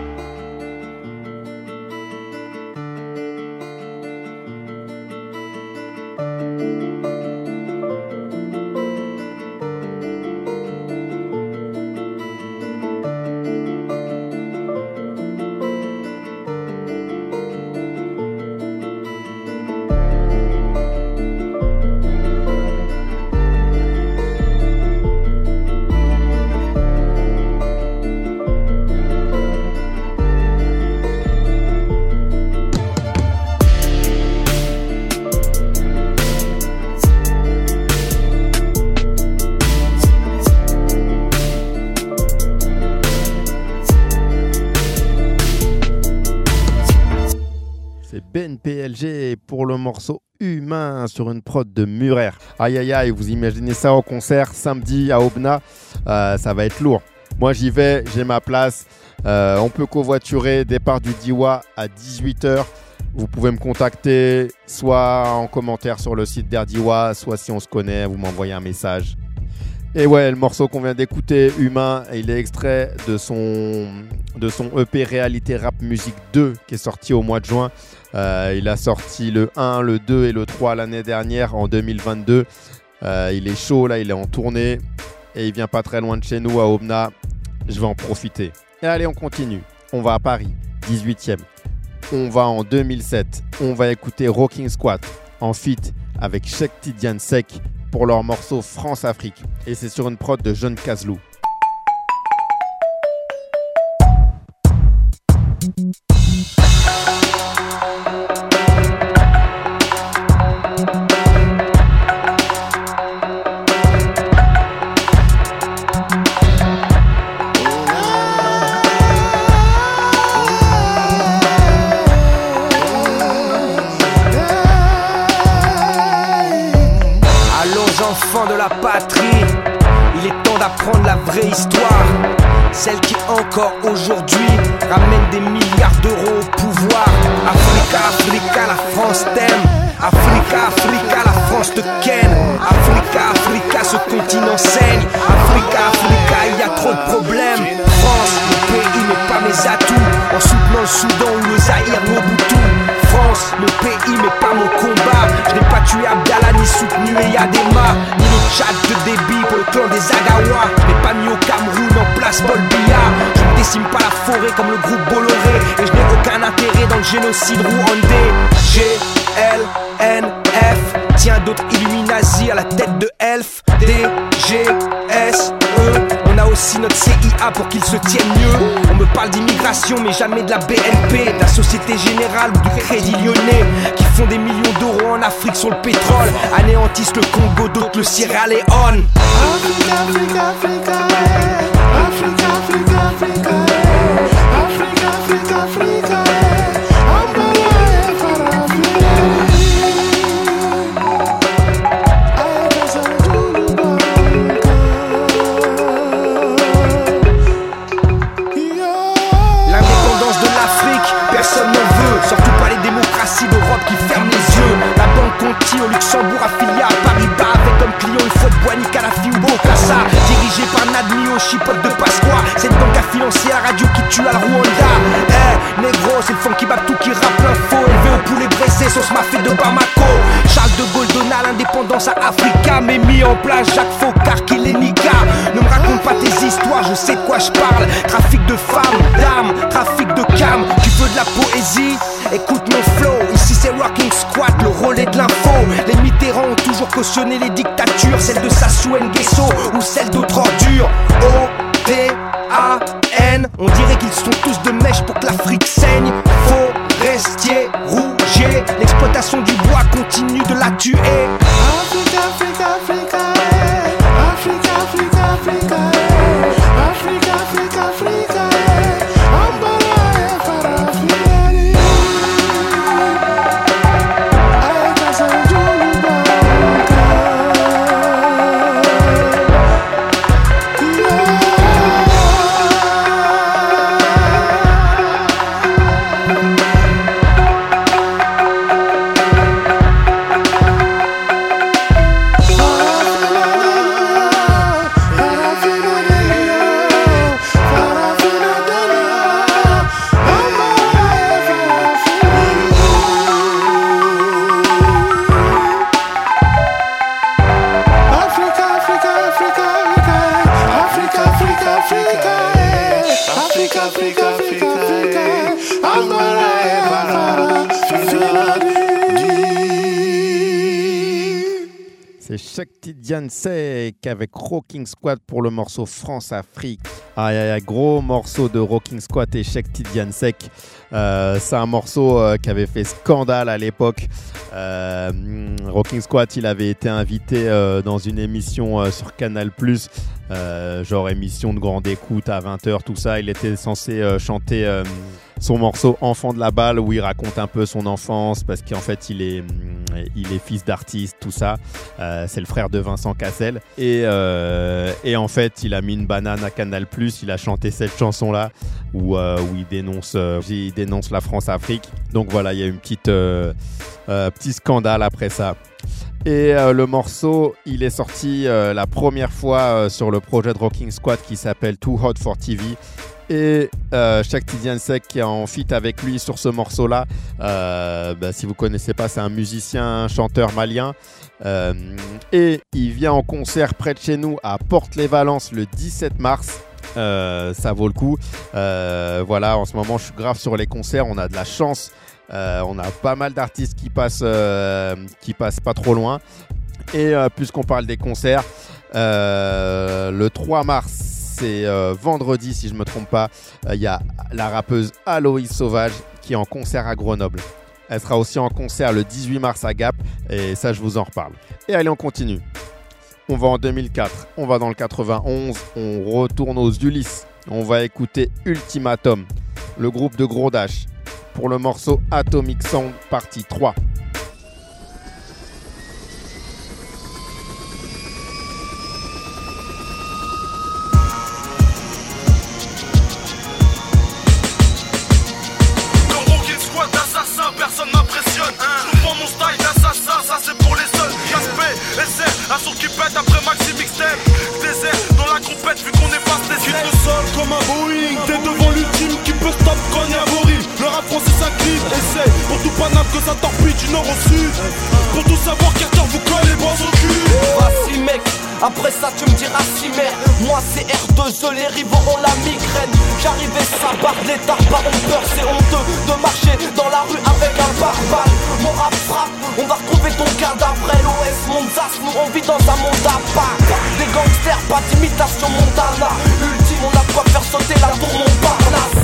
Ben P L G pour le morceau Humain sur une prod de Murer. Aïe aïe aïe, vous imaginez ça au concert samedi à Aubenas, euh, ça va être lourd. Moi j'y vais, j'ai ma place, euh, on peut covoiturer, départ du Diwa à dix-huit heures. Vous pouvez me contacter soit en commentaire sur le site d'Erdiwa, soit si on se connaît, vous m'envoyez un message. Et ouais, le morceau qu'on vient d'écouter, Humain, il est extrait de son, de son E P Réalité Rap Musique deux qui est sorti au mois de juin. Euh, il a sorti le un, le deux et le trois l'année dernière en deux mille vingt-deux. Euh, il est chaud là, il est en tournée et il vient pas très loin de chez nous à Aubenas. Je vais en profiter. Et allez, on continue. On va à Paris, dix-huitième. On va en deux mille sept. On va écouter Rocking Squat en feat avec Cheikh Tidiane Seck pour leur morceau France-Afrique. Et c'est sur une prod de Jeune Kazlou. De la patrie, il est temps d'apprendre la vraie histoire, celle qui encore aujourd'hui ramène des milliards d'euros au pouvoir. Africa, Africa, la France t'aime. Africa, Africa, la France te ken. Africa, Africa, ce continent saigne. Africa, Africa, il y a trop de problèmes. France, le pays n'est pas mes atouts. En soutenant le Soudan ou le Zaïre, Mobutu. France, le pays mais pas mon combat. Je n'ai pas tué Abdallah ni soutenu Eyadema, ni le Tchad de débit pour le clan des Agawa. Je n'ai pas mis au Cameroun en place Paul Biya. Je ne décime pas la forêt comme le groupe Bolloré. Et je n'ai aucun intérêt dans le génocide rwandais. G L N F, tiens d'autres Illuminati à la tête de Elf. D G S E, on a aussi notre C I A pour qu'ils se tiennent mieux. On me parle d'immigration mais jamais de la B N P, de la Société Générale ou du Crédit Lyonnais, qui font des millions d'euros en Afrique sur le pétrole, anéantissent le Congo, d'autres le Sierra Leone. Africa, Africa, Africa, Africa, Africa, Africa, Africa, Africa, Africa. Personne n'en veut, surtout pas les démocraties d'Europe qui ferment les yeux. La banque Conti au Luxembourg affiliée à Paris-Bas, avec comme client une fois de Boigny, Kadhafi ou Bokassa. Dirigée par Nadmi au chipote de Pasqua, cette banque a financé la radio qui tue à Rwanda. Eh, hey, négro, c'est le funky Babtou qui rappe l'info. Élevé au poulet dressé, sauce mafé de Bamako. Charles de Gaulle, Donald l'indépendance à Africa, mais mis en place Jacques Faucard qui les niqua. Ne me raconte pas tes histoires, je sais de quoi je parle. Trafic de femmes, d'armes, trafic de cam. Tu veux de la poésie? Écoute mon flow. Ici c'est Rocking Squad, le relais de l'info. Les Mitterrand ont toujours cautionné les dictatures, celle de Sassou Nguesso ou celle d'autres ordures. O T A N, on dirait qu'ils sont tous de mèche pour que l'Afrique saigne. Forestier, rougier, l'exploitation du bois continue de la tuer. Africa, Africa, Africa, Africa, Africa, Africa, Africa, Africa, Africa, Cheikh Tidiane Seck avec Rocking Squad pour le morceau France-Afrique. Aïe aïe aïe, gros morceau de Rocking Squad et Cheikh Tidiane Seck. Euh, c'est un morceau euh, qui avait fait scandale à l'époque. Euh, Rocking Squad, il avait été invité euh, dans une émission euh, sur Canal plus, euh, genre émission de grande écoute à vingt heures, tout ça. Il était censé euh, chanter euh, son morceau Enfant de la balle, où il raconte un peu son enfance, parce qu'en fait il est, il est fils d'artiste, tout ça. Euh, c'est le frère de Vincent Cassel. Et, euh, et en fait, il a mis une banane à Canal plus, il a chanté cette chanson-là, où, euh, où il, dénonce, euh, il dénonce la France-Afrique. Donc voilà, il y a une petite, euh, euh, petit scandale après ça. Et euh, le morceau, il est sorti euh, la première fois euh, sur le projet de Rocking Squad qui s'appelle Too Hot for T V. Et euh, Cheikh Tidiane Seck qui est en feat avec lui sur ce morceau-là. Euh, bah, si vous ne connaissez pas, c'est un musicien, chanteur malien. Euh, et il vient en concert près de chez nous à Porte-les-Valences le dix-sept mars. Euh, ça vaut le coup. Euh, voilà, en ce moment, je suis grave sur les concerts. On a de la chance. Euh, on a pas mal d'artistes qui passent, euh, qui passent pas trop loin. Et euh, puisqu'on parle des concerts, euh, le trois mars, c'est euh, vendredi si je me trompe pas, il euh, y a la rappeuse Aloïs Sauvage qui est en concert à Grenoble. Elle sera aussi en concert le dix-huit mars à Gap, et ça je vous en reparle. Et allez, on continue. On va en deux mille quatre, on va dans le quatre-vingt-onze, on retourne aux Ulysses. On va écouter Ultimatum, le groupe de Gros Dash, pour le morceau Atomic Sound partie trois. Personne m'impressionne, je prends mon style d'assassin, ça c'est pour les seuls. Gaspé, S R, un son qui pète après Maxi Mixtape. Désert dans la compète vu qu'on est face des quitte le sol comme un Boeing. T'es devant l'ultime qui peut stop quand y'a Boris. Le rap français s'incline, essaye pour tout Paname que ça torpille du nord au sud. Pour tout savoir Carter vous colle les bras au cul. Vas-y mec, après ça tu me diras si merde. Moi c'est R deux E, les rivaux ont la migraine. J'arrivais ça barre, les tarpas ont peur, c'est honteux de marcher dans la rue avec un barbare. Mon rap frappe, on va retrouver ton cadavre. L O S, mon zas, nous on vit dans un monde à part. Des gangsters, pas d'imitation Montana. Ultime, on a quoi faire sauter la tour Montparnasse.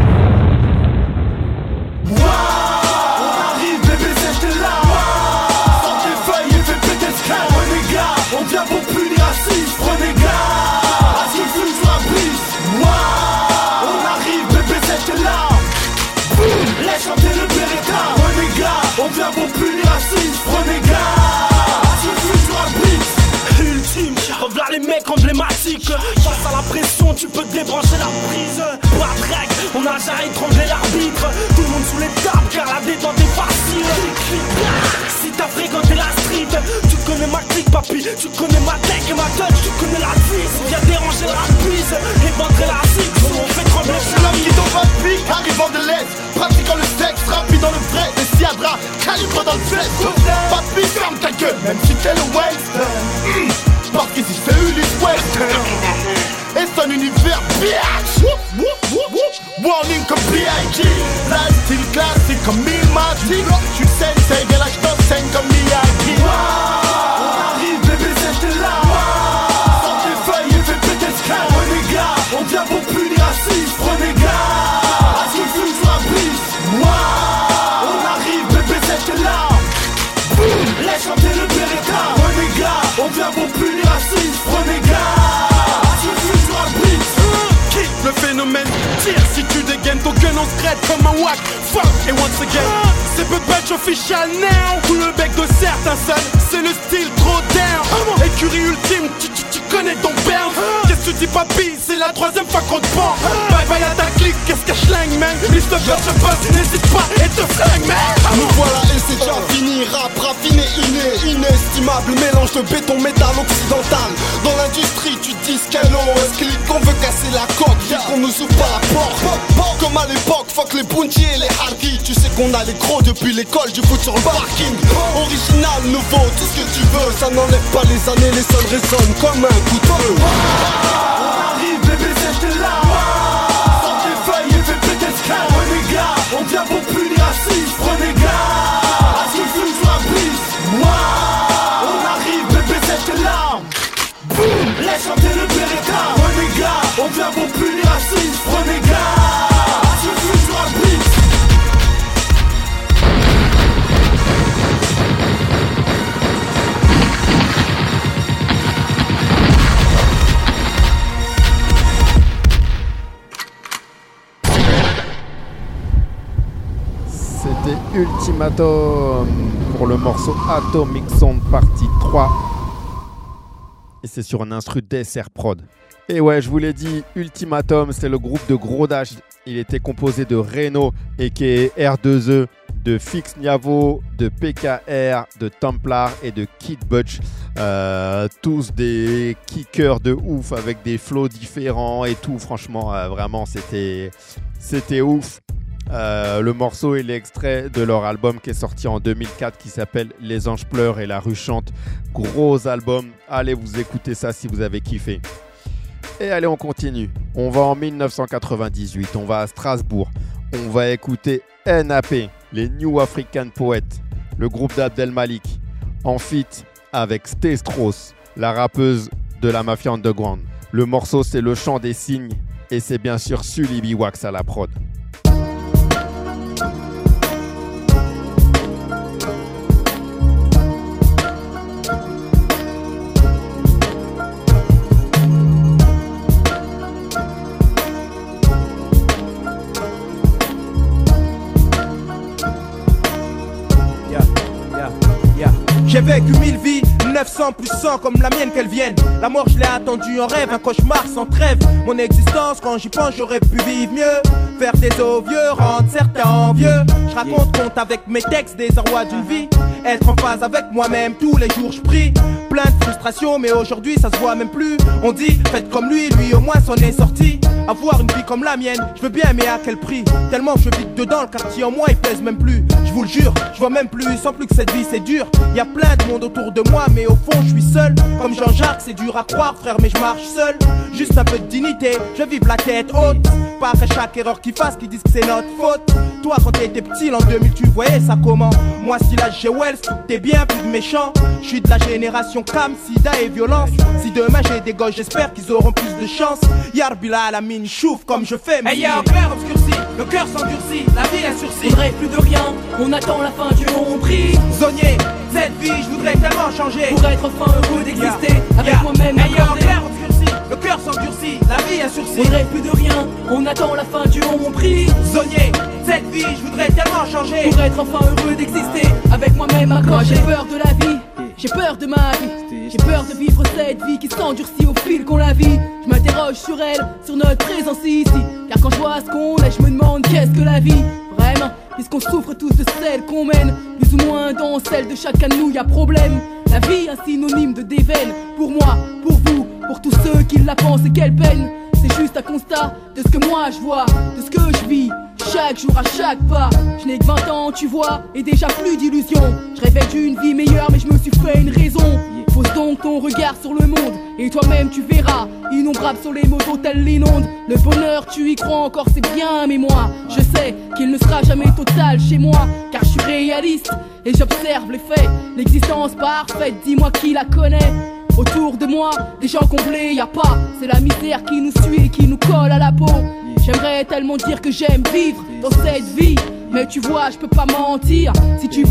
Wow, on arrive, bébé, c'est t'es là. Wow, sors tes feuilles et fais péter ce crâne. Prenez garde, on vient pour punir raciste. Prenez garde, à ce que fuse la brise. Wow, on arrive, bébé, c'est t'es là. Laisse chanter le Beretta. Prenez garde, on vient pour punir raciste. Prenez garde, à ce que fuse la brise. Ultime, voilà les mecs emblématiques. Face à la pression, tu peux débrancher la prise. Pas de règle, on a déjà étranglé l'arbitre. Tout le monde sous les tables car la détente est facile. Si t'as fréquenté la street, tu connais ma clique papi. Tu connais ma tech et ma touch, tu connais la vie. Viens déranger la bise et vendre la zig. On fait trembler c'est l'homme qui tombe pas de pique, arrivant de l'Est. Pratiquant le sexe, rapide dans le vrai. Des Ciadra, calibre dans le veste. Pas de pique, ferme ta gueule. Même si on se traite comme un wack. Fuck, et once again, c'est Bud Batch official now. Tout le bec de certains seuls, c'est le style trop down. Écurie ultime, tu, tu, tu connais ton père. Qu'est-ce que tu dis papi, c'est la troisième fois qu'on te prend. Bye bye à ta clique, qu'est-ce qu'elle schlingue man. Mister Bud se passe, n'hésite pas et te flingue man. Nous voilà et c'est déjà fini, rap raffiné, inné, inestimable. Mélange de béton métal occidental. Dans l'industrie tu dis qu'elle est-ce qu'il qu'on veut casser la coque, yeah. Qu'on nous ouvre pas la porte. Comme à l'époque, fuck les Bungie et les Hardy. Tu sais qu'on a les gros depuis l'école du foot sur le parking. Original, nouveau, tout ce que tu veux. Ça n'enlève pas les années, les seuls résonnent comme un coup de feu. On arrive bébé c'est t'es là. Sors tes feuilles et fais péter le sky. Prenez gars, on vient pour punir assise. Prenez gars, à ce que le flux soit brise. On arrive bébé c'est t'es là. Boum, laisse chanter le Beretta. Prenez gars, on vient pour punir assise. Prenez gars, à ce que le flux soit brise. C'était Ultimatum pour le morceau Atomic Sound partie trois. Et c'est sur un instru D S R Prod. Et ouais, je vous l'ai dit, Ultimatum, c'est le groupe de Gros Dash. Il était composé de Reno, aka R deux E, de Fix Niavo, de P K R, de Templar et de Kid Butch. Euh, tous des kickers de ouf avec des flows différents et tout. Franchement, euh, vraiment, c'était, c'était ouf. Euh, le morceau est l'extrait de leur album qui est sorti en deux mille quatre qui s'appelle Les Anges Pleurent et La Rue Chante. Gros album, allez vous écouter ça si vous avez kiffé. Et allez on continue, on va en mille neuf cent quatre-vingt-dix-huit, on va à Strasbourg, on va écouter N A P, les New African Poets, le groupe d'Abdel Malik, en feat avec Stestros, la rappeuse de la Mafia Underground. Le morceau c'est Le Chant des Cygnes et c'est bien sûr Sully B Wax à la prod. J'ai vécu mille vies, neuf cents plus cent comme la mienne qu'elle vienne. La mort je l'ai attendue en rêve, un cauchemar sans trêve. Mon existence quand j'y pense j'aurais pu vivre mieux. Faire des os vieux, rendre certains envieux. Je raconte compte avec mes textes des rois d'une vie. Être en phase avec moi-même, tous les jours je prie. Plein de frustration mais aujourd'hui ça se voit même plus. On dit faites comme lui, lui au moins s'en est sorti. Avoir une vie comme la mienne, je veux bien mais à quel prix? Tellement je vis dedans, le quartier en moi il pèse même plus. Je vous le jure, je vois même plus, sans plus que cette vie c'est dur. Y a plein de monde autour de moi mais au fond je suis seul. Comme Jean-Jacques c'est dur à croire frère mais je marche seul. Juste un peu de dignité, je vive la tête haute. Pas après chaque erreur qu'ils fassent qu'ils disent que c'est notre faute. Toi quand t'étais petit l'an deux mille tu voyais ça comment? Moi si là j'ai Wells, t'es bien plus de méchant. Je suis de la génération Cam, Sida et violence. Si demain j'ai des gosses j'espère qu'ils auront plus de chance. Yarbila à la mine chouffe comme je fais mais hey y'a un cœur obscurci, le cœur s'endurcit, la vie est sursis. Faudrait plus de rien, on attend la fin du monde prix. Zonier, cette vie je voudrais tellement changer. Pour être enfin heureux d'exister yeah. Avec yeah. moi-même hey y'a un cœur obscurci, le cœur s'endurcit, la vie est sursis. Faudrait plus de rien, on attend la fin du monde prix. Zonier, cette vie je voudrais tellement changer. Pour être enfin heureux d'exister avec moi-même accroché. J'ai peur de la vie, j'ai peur de ma vie. J'ai peur de vivre cette vie qui s'endurcit au fil qu'on la vit. Je m'interroge sur elle, sur notre présence ici. Car quand je vois ce qu'on est, je me demande qu'est-ce que la vie vraiment, puisqu'on souffre tous de celle qu'on mène. Plus ou moins dans celle de chacun de nous y'a problème. La vie un synonyme de déveine. Pour moi, pour vous, pour tous ceux qui la pensent et quelle peine. C'est juste un constat de ce que moi je vois, de ce que je vis. Chaque jour à chaque pas, je n'ai que vingt ans tu vois, et déjà plus d'illusions. Je rêvais d'une vie meilleure mais je me suis fait une raison. Pose donc ton regard sur le monde, et toi-même tu verras. Innombrables sont les mots dont elle l'inonde. Le bonheur tu y crois encore c'est bien, mais moi je sais qu'il ne sera jamais total chez moi. Car je suis réaliste, et j'observe les faits. L'existence parfaite, dis-moi qui la connaît. Autour de moi, des gens comblés, y a pas. C'est la misère qui nous suit et qui nous colle à la peau. J'aimerais tellement dire que j'aime vivre dans cette vie, mais tu vois, je peux pas mentir. Si tu voyais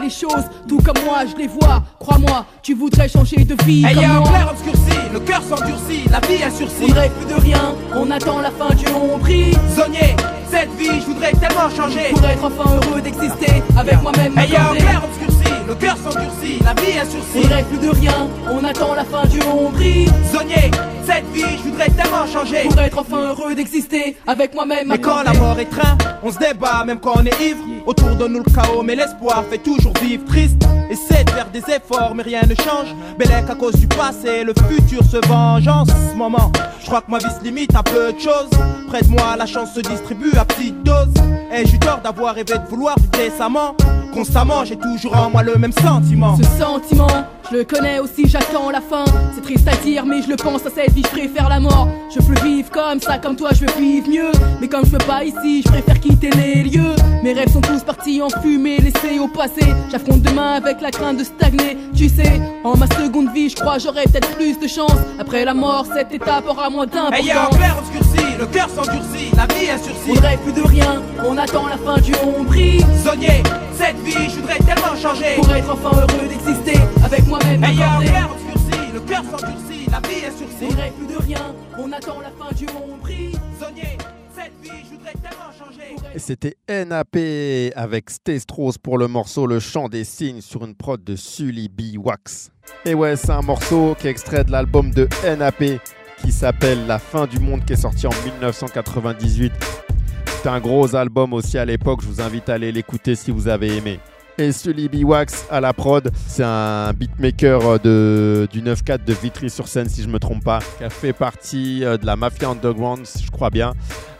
les choses tout comme moi je les vois. Crois-moi, tu voudrais changer de vie hey comme yo, moi. clair obscurci, le cœur s'endurcit, la vie a sursis. Faudrait plus de rien, on attend la fin du long prix. Zonier, cette vie, je voudrais tellement changer pour être enfin heureux d'exister avec moi-même. Hey yo, clair obscurci, le cœur s'endurcit, la vie a sursis. Faudrait plus de rien, on attend la fin du long prix. Zonier, cette vie, je voudrais tellement changer pour être enfin heureux d'exister avec moi-même. Mais quand la mort étreint, on se débat même quand on est ivre. Autour de nous le chaos, mais l'espoir fait toujours vivre triste. Essaie de faire des efforts, mais rien ne change. Bellec à cause du passé, le futur se venge. En ce moment, je crois que ma vie se limite à peu de choses. Près de moi, la chance se distribue à petite dose. Et j'ai tort d'avoir rêvé de vouloir vivre décemment. Constamment, j'ai toujours en moi le même sentiment. Ce sentiment, je le connais aussi, j'attends la fin. C'est triste à dire, mais je le pense à cette vie, je préfère la mort. Je veux vivre comme ça, comme toi, je veux vivre mieux. Mais comme je veux pas ici, je préfère quitter les lieux. Mes rêves sont tous partis en fumée, laissés au passé. J'affronte demain avec la crainte de stagner. Tu sais, en ma seconde vie, je crois j'aurai peut-être plus de chance. Après la mort, cette étape aura moins d'importance. Hey yo, clair obscurci, le cœur s'endurcit, la vie a sursis. Faudrait plus de rien, on attend la fin du long prix. Zonier, cette vie, je voudrais tellement changer pour être enfin heureux d'exister avec moi-même. Hey yo, clair obscurci, le cœur s'endurcit, la vie a sursis. Faudrait plus de rien, on attend la fin du long prix. Zonier, cette vie, je voudrais tellement changer. Et c'était N A P avec Stestros pour le morceau Le Chant des Cygnes sur une prod de Sully B. Wax. Et ouais, c'est un morceau qui est extrait de l'album de N A P qui s'appelle La Fin du Monde, qui est sorti en dix-neuf cent quatre-vingt-dix-huit. C'était un gros album aussi à l'époque, je vous invite à aller l'écouter si vous avez aimé. Et Sully B. Wax à la prod, c'est un beatmaker de, du neuf quatre de Vitry-sur-Seine si je ne me trompe pas, qui a fait partie de la Mafia Underground, je crois bien,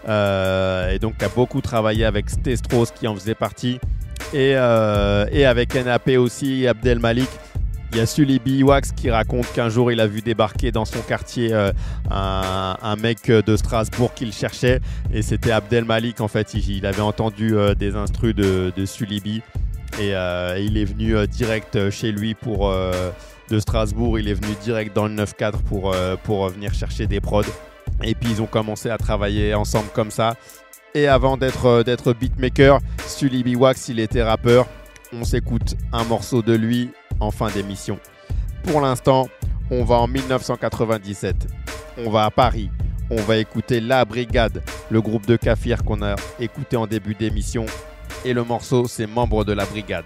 euh, et donc qui a beaucoup travaillé avec Stestros qui en faisait partie, et, euh, et avec N A P aussi, Abdel Malik. Il y a Sully B. Wax qui raconte qu'un jour il a vu débarquer dans son quartier euh, un, un mec de Strasbourg qu'il cherchait, et c'était Abdel Malik en fait. Il, il avait entendu euh, des instrus de, de Sully B. Et euh, il est venu euh, direct chez lui pour, euh, de Strasbourg. Il est venu direct dans le neuf quatre pour, euh, pour venir chercher des prods. Et puis ils ont commencé à travailler ensemble comme ça. Et avant d'être, euh, d'être beatmaker, Sully B. Wax, il était rappeur. On s'écoute un morceau de lui en fin d'émission. Pour l'instant, on va en dix-neuf cent quatre-vingt-dix-sept. On va à Paris. On va écouter La Brigade, le groupe de Kafir qu'on a écouté en début d'émission. Et le morceau, c'est Membre de la Brigade.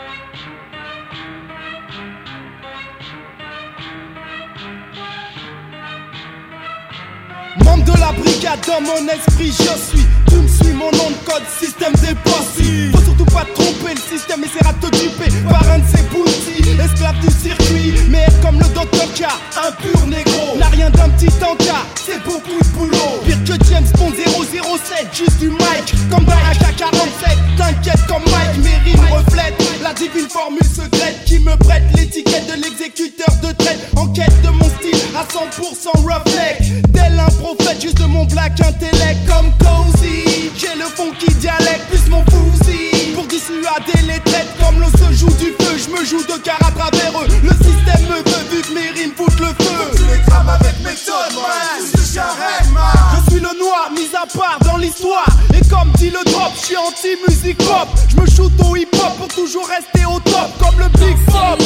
Membre de la brigade, dans mon esprit je suis. Tu me suis, mon nom de code, système des bossy. Faut surtout pas te tromper, le système essaiera de te duper par un de ses bounty. Esclave du circuit, mais comme le docteur K, un pur négro. N'a rien d'un petit encas, c'est beaucoup de boulot. Pire que James Bond zéro zéro sept, juste du mic, comme dans un K quarante-sept. T'inquiète comme Mike, mes rimes reflètent la divine formule secrète qui me prête l'étiquette de l'exécuteur de traite. En quête de mon style à cent pour cent reflect. Tel un prophète, juste de mon black intellect comme Cozy. J'ai le funky dialecte plus mon fusil pour dissuader les traites comme l'eau se joue du feu. Je me joue de car à travers eux. Le système me veut vu que mes rimes foutent le feu. Tu les crames avec méthode, man. Je suis le noir, mis à part dans l'histoire. Et comme dit le drop, je suis anti-musique pop. Je me shoot au hip-hop pour toujours rester au top comme le Big Pop.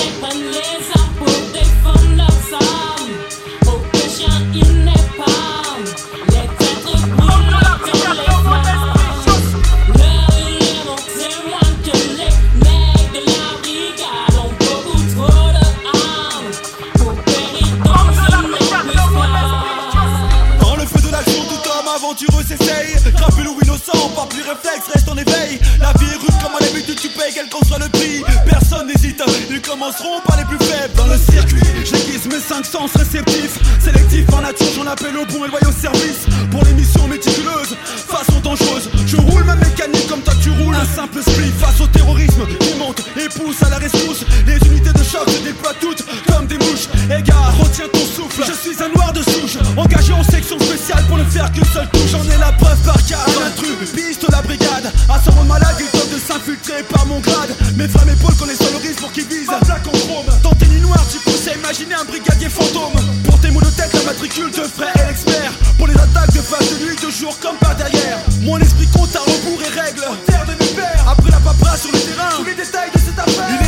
Aventureux s'essaye, grapule ou innocent, pas plus réflexe, reste en éveil. La vie est rude comme à l'habitude, tu payes quel qu'en soit le prix. Personne n'hésite, ils commenceront par les plus faibles. Dans le circuit, j'aiguise mes cinq sens réceptifs. Sélectif en nature, j'en appelle au bon et loyal service. Pour les missions méticuleuses, façon dangereuse. Je roule ma mécanique comme toi tu roules. Un simple split face au terrorisme qui monte et pousse à la rescousse. Les unités de choc se déploient toutes comme des mouches. Égard, retiens ton souffle, je suis un noir de souche. Engagé en section spéciale pour ne faire qu'une seule touche. J'en ai la preuve par cas. Un intrus, piste la brigade. À son rôle malade, il tente de s'infiltrer par mon grade. Mes frères, mes épaules connaissent le risque pour qu'ils visent un plaque en chrome. Dans tes nuits noires, tu pousses à imaginer un brigadier fantôme. Pour tes mots de tête, la matricule de frais et l'expert. Pour les attaques de face de nuit, de jour comme par derrière. Mon esprit compte à rebours et règle. Terre de mes pères. Après la paperasse sur le terrain, tous les détails de cette affaire.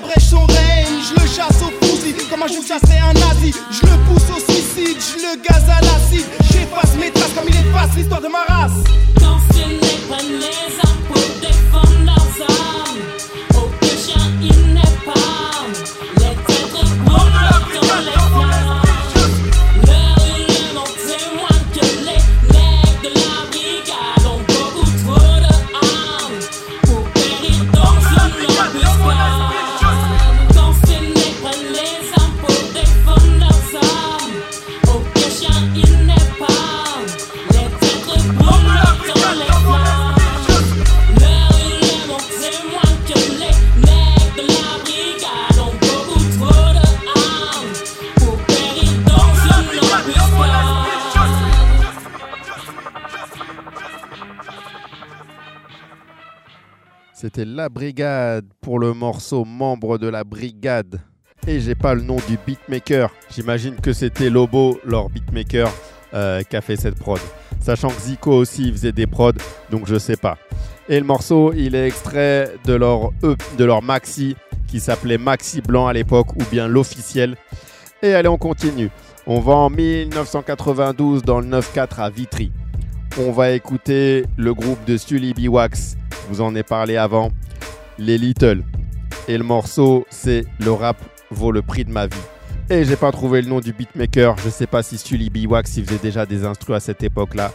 j'abrège son règne, je le chasse au fusil, comme un juif chasserait un nazi. Je le pousse au suicide, je le gaz à l'acide. J'efface mes traces comme il efface l'histoire de ma race. Danser les prennent les armes pour défendre leurs âmes. Au péché ils n'épargnent les têtes brûlent dans les flammes. Leur élément témoigne que les mecs de la brigade ont beaucoup trop de âme pour périr dans une embuscade. Danser les prennent les armes pour défendre leurs âmes. Au péché ils n'épargnent les têtes brûlent dans les flammes. Leur élément témoigne que les mecs de la brigade ont beaucoup trop de âme pour périr dans une embuscade. C'était La Brigade pour le morceau Membre de la Brigade. Et j'ai pas le nom du beatmaker. J'imagine que c'était Lobo, leur beatmaker, euh, qui a fait cette prod. Sachant que Zico aussi faisait des prods, donc je sais pas. Et le morceau, il est extrait de leur E P, de leur maxi, qui s'appelait Maxi Blanc à l'époque, ou bien l'officiel. Et allez, on continue. On va en dix-neuf cent quatre-vingt-douze dans le neuf quatre à Vitry. On va écouter le groupe de Sully Biwax. Je vous en ai parlé avant. Les Little. Et le morceau, c'est Le rap vaut le prix de ma vie. Et j'ai pas trouvé le nom du beatmaker. Je sais pas si Sully Biwax il faisait déjà des instrus à cette époque-là.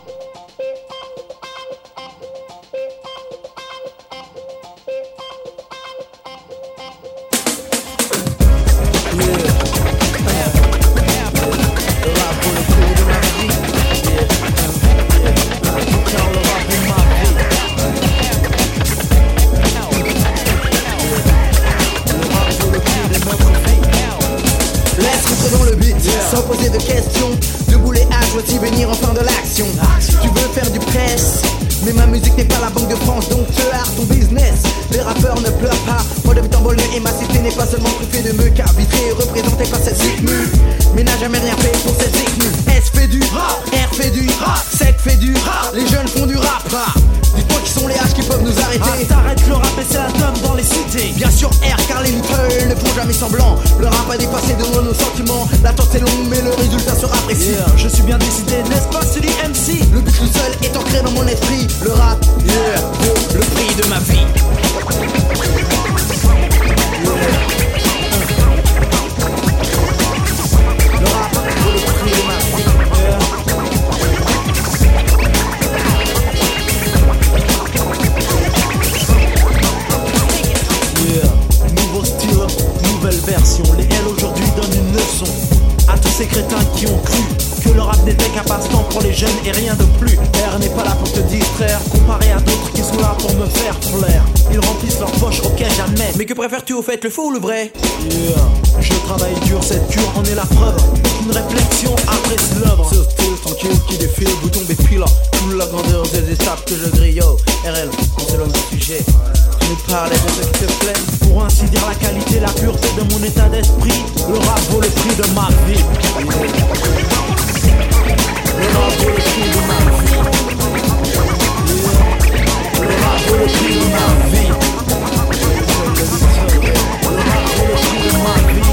Dans le beat, sans poser de questions, de boulet à choisir venir en fin de l'action. Tu veux faire du presse, mais ma musique n'est pas la Banque de France, donc te hard ton business. Les rappeurs ne pleurent pas, moi de but en banlieue et ma cité n'est pas seulement truffée de mecs arbitrés, représenté par cette zikmu, mais n'a jamais rien fait pour cette zikmu. S fait du rap, R fait du rap, sept fait du rap, les jeunes font du rap. Dites-moi qui sont les H qui peuvent nous arrêter. Ah, t'arrêtes le rap et c'est la tome dans les cités. Bien sûr R car les Little ne font jamais semblant. Le rap a dépassé de loin nos sentiments. L'attente est longue mais le résultat sera précis. Yeah, je suis bien décidé, n'est-ce pas Sully M C? Le but tout seul est ancré dans mon esprit. Le rap, yeah, vaut le prix de ma vie. Le rap vaut le prix de ma vie. Nouveau style, nouvelle version. Les L aujourd'hui donnent une leçon à tous ces crétins qui ont cru que le rap n'était qu'un passe-temps pour les jeunes et rien de plus. R n'est pas là pour te distraire, comparé à d'autres qui sont là pour me faire flair. Ils remplissent leur poche, ok jamais. Mais que préfères-tu au fait, le faux ou le vrai? Yeah, je travaille dur, cette cure en est la preuve. Une réflexion après l'œuvre. Ce style tranquille qui défile, vous tombez pile. Toute la grandeur des étapes que je grille. Oh, R L, on s'éloigne du sujet. Tu nous parlais de ce qui te plaît. Pour ainsi dire la qualité, la pureté de mon état d'esprit. Le rap vaut le prix de ma vie. Le rap vaut le prix de ma vie. Le rap vaut le prix de ma vie. Le rap vaut le prix de ma vie.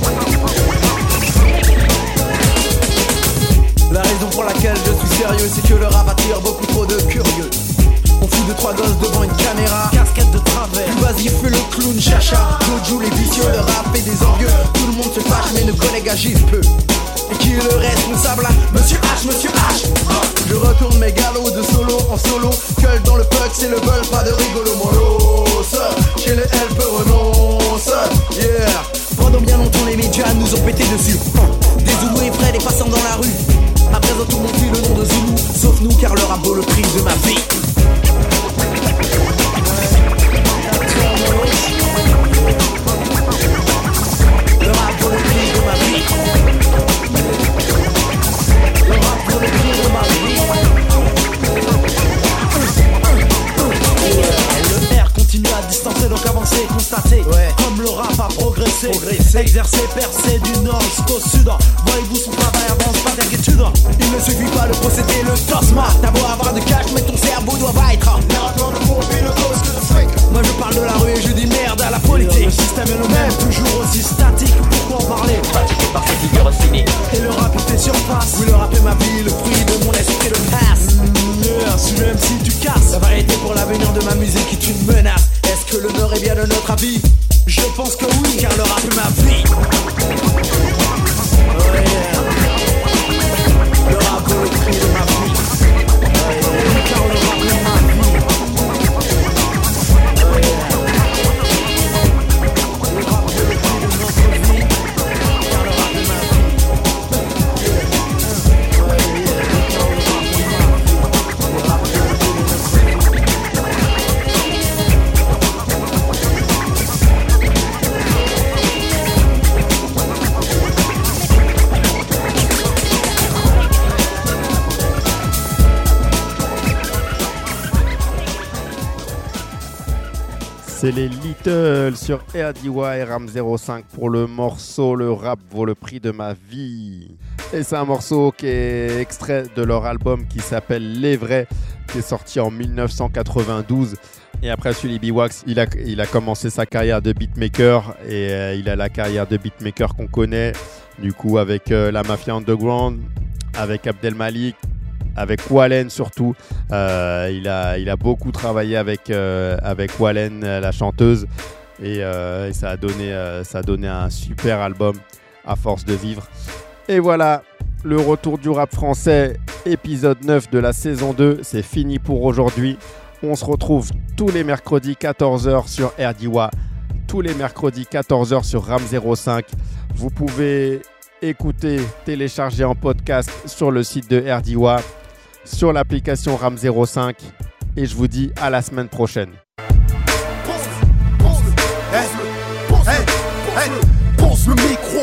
La raison pour laquelle je suis sérieux, c'est que le rap attire beaucoup trop de curieux. On fout de trois gosses devant une caméra, casquette de travers. Puis vas-y fais le clown chacha. L'autre joue les vicieux, le rap et des orgueux. Tout le monde se fâche mais nos collègues agissent peu. Et qui est le responsable là? Monsieur H, Monsieur H. Je retourne mes galops de solo en solo. Gueule dans le puck, c'est le bol, pas de rigolo molos. Chez les L peu renonce. Yeah. Pendant bien longtemps les médias nous ont pété dessus. Des Zoulous et Fred et passants dans la rue. À présent tout le monde dit le nom de Zoulou, sauf nous car le rap vaut le prix de ma vie. Le rap vaut le prix de ma vie. Le rap vaut le prix de ma vie. Le R continue à distancer, donc avancer, constater. Ouais. Comme le rap a progressé, progressé. Exercer, percer du nord jusqu'au sud. Voyez-vous son travail avance, pas d'inquiétude. Il ne suffit pas de posséder le tosma. T'as beau avoir de cash, mais ton cerveau doit pas être. Moi je parle de la rue et je dis merde à la politique. système est le même, toujours aussi statique, pourquoi en parler? Pratiqué par ces figures cyniques. Et le rap il fait surface. Oui, le rap est ma vie, le fruit de mon esprit de passe. Mmh, yeah, suis le M C du casse. La variété pour l'avenir de ma musique est une menace. Est-ce que l'honneur est bien de notre avis? Je pense que oui, car le rap est ma vie. Oh yeah. Le rap est le prix de ma vie. Oh yeah. Car le rap est ma vie. Oh yeah. Le rap est le prix de notre vie. Car le rap est ma vie. Oh yeah. Car le rap est ma vie. Le rap est le prix de notre vie. C'est les Little sur R D Y et Ram zéro cinq pour le morceau Le rap vaut le prix de ma vie. Et c'est un morceau qui est extrait de leur album qui s'appelle Les Vrais, qui est sorti en dix-neuf cent quatre-vingt-douze. Et après Sully B. Wax, il a, il a commencé sa carrière de beatmaker et euh, il a la carrière de beatmaker qu'on connaît, du coup avec euh, la Mafia Underground, avec Abdel Malik, avec Wallen surtout. Euh, il, a, il a beaucoup travaillé avec, euh, avec Wallen, la chanteuse, et, euh, et ça, a donné, euh, ça a donné un super album à force de vivre. Et voilà, le retour du rap français, épisode neuf de la saison deux, c'est fini pour aujourd'hui. On se retrouve tous les mercredis quatorze heures sur R D Y, tous les mercredis quatorze heures sur Ram zéro cinq. Vous pouvez écouter, télécharger en podcast sur le site de R D Y, sur l'application Ram zéro cinq, et je vous dis à la semaine prochaine. Pense le micro.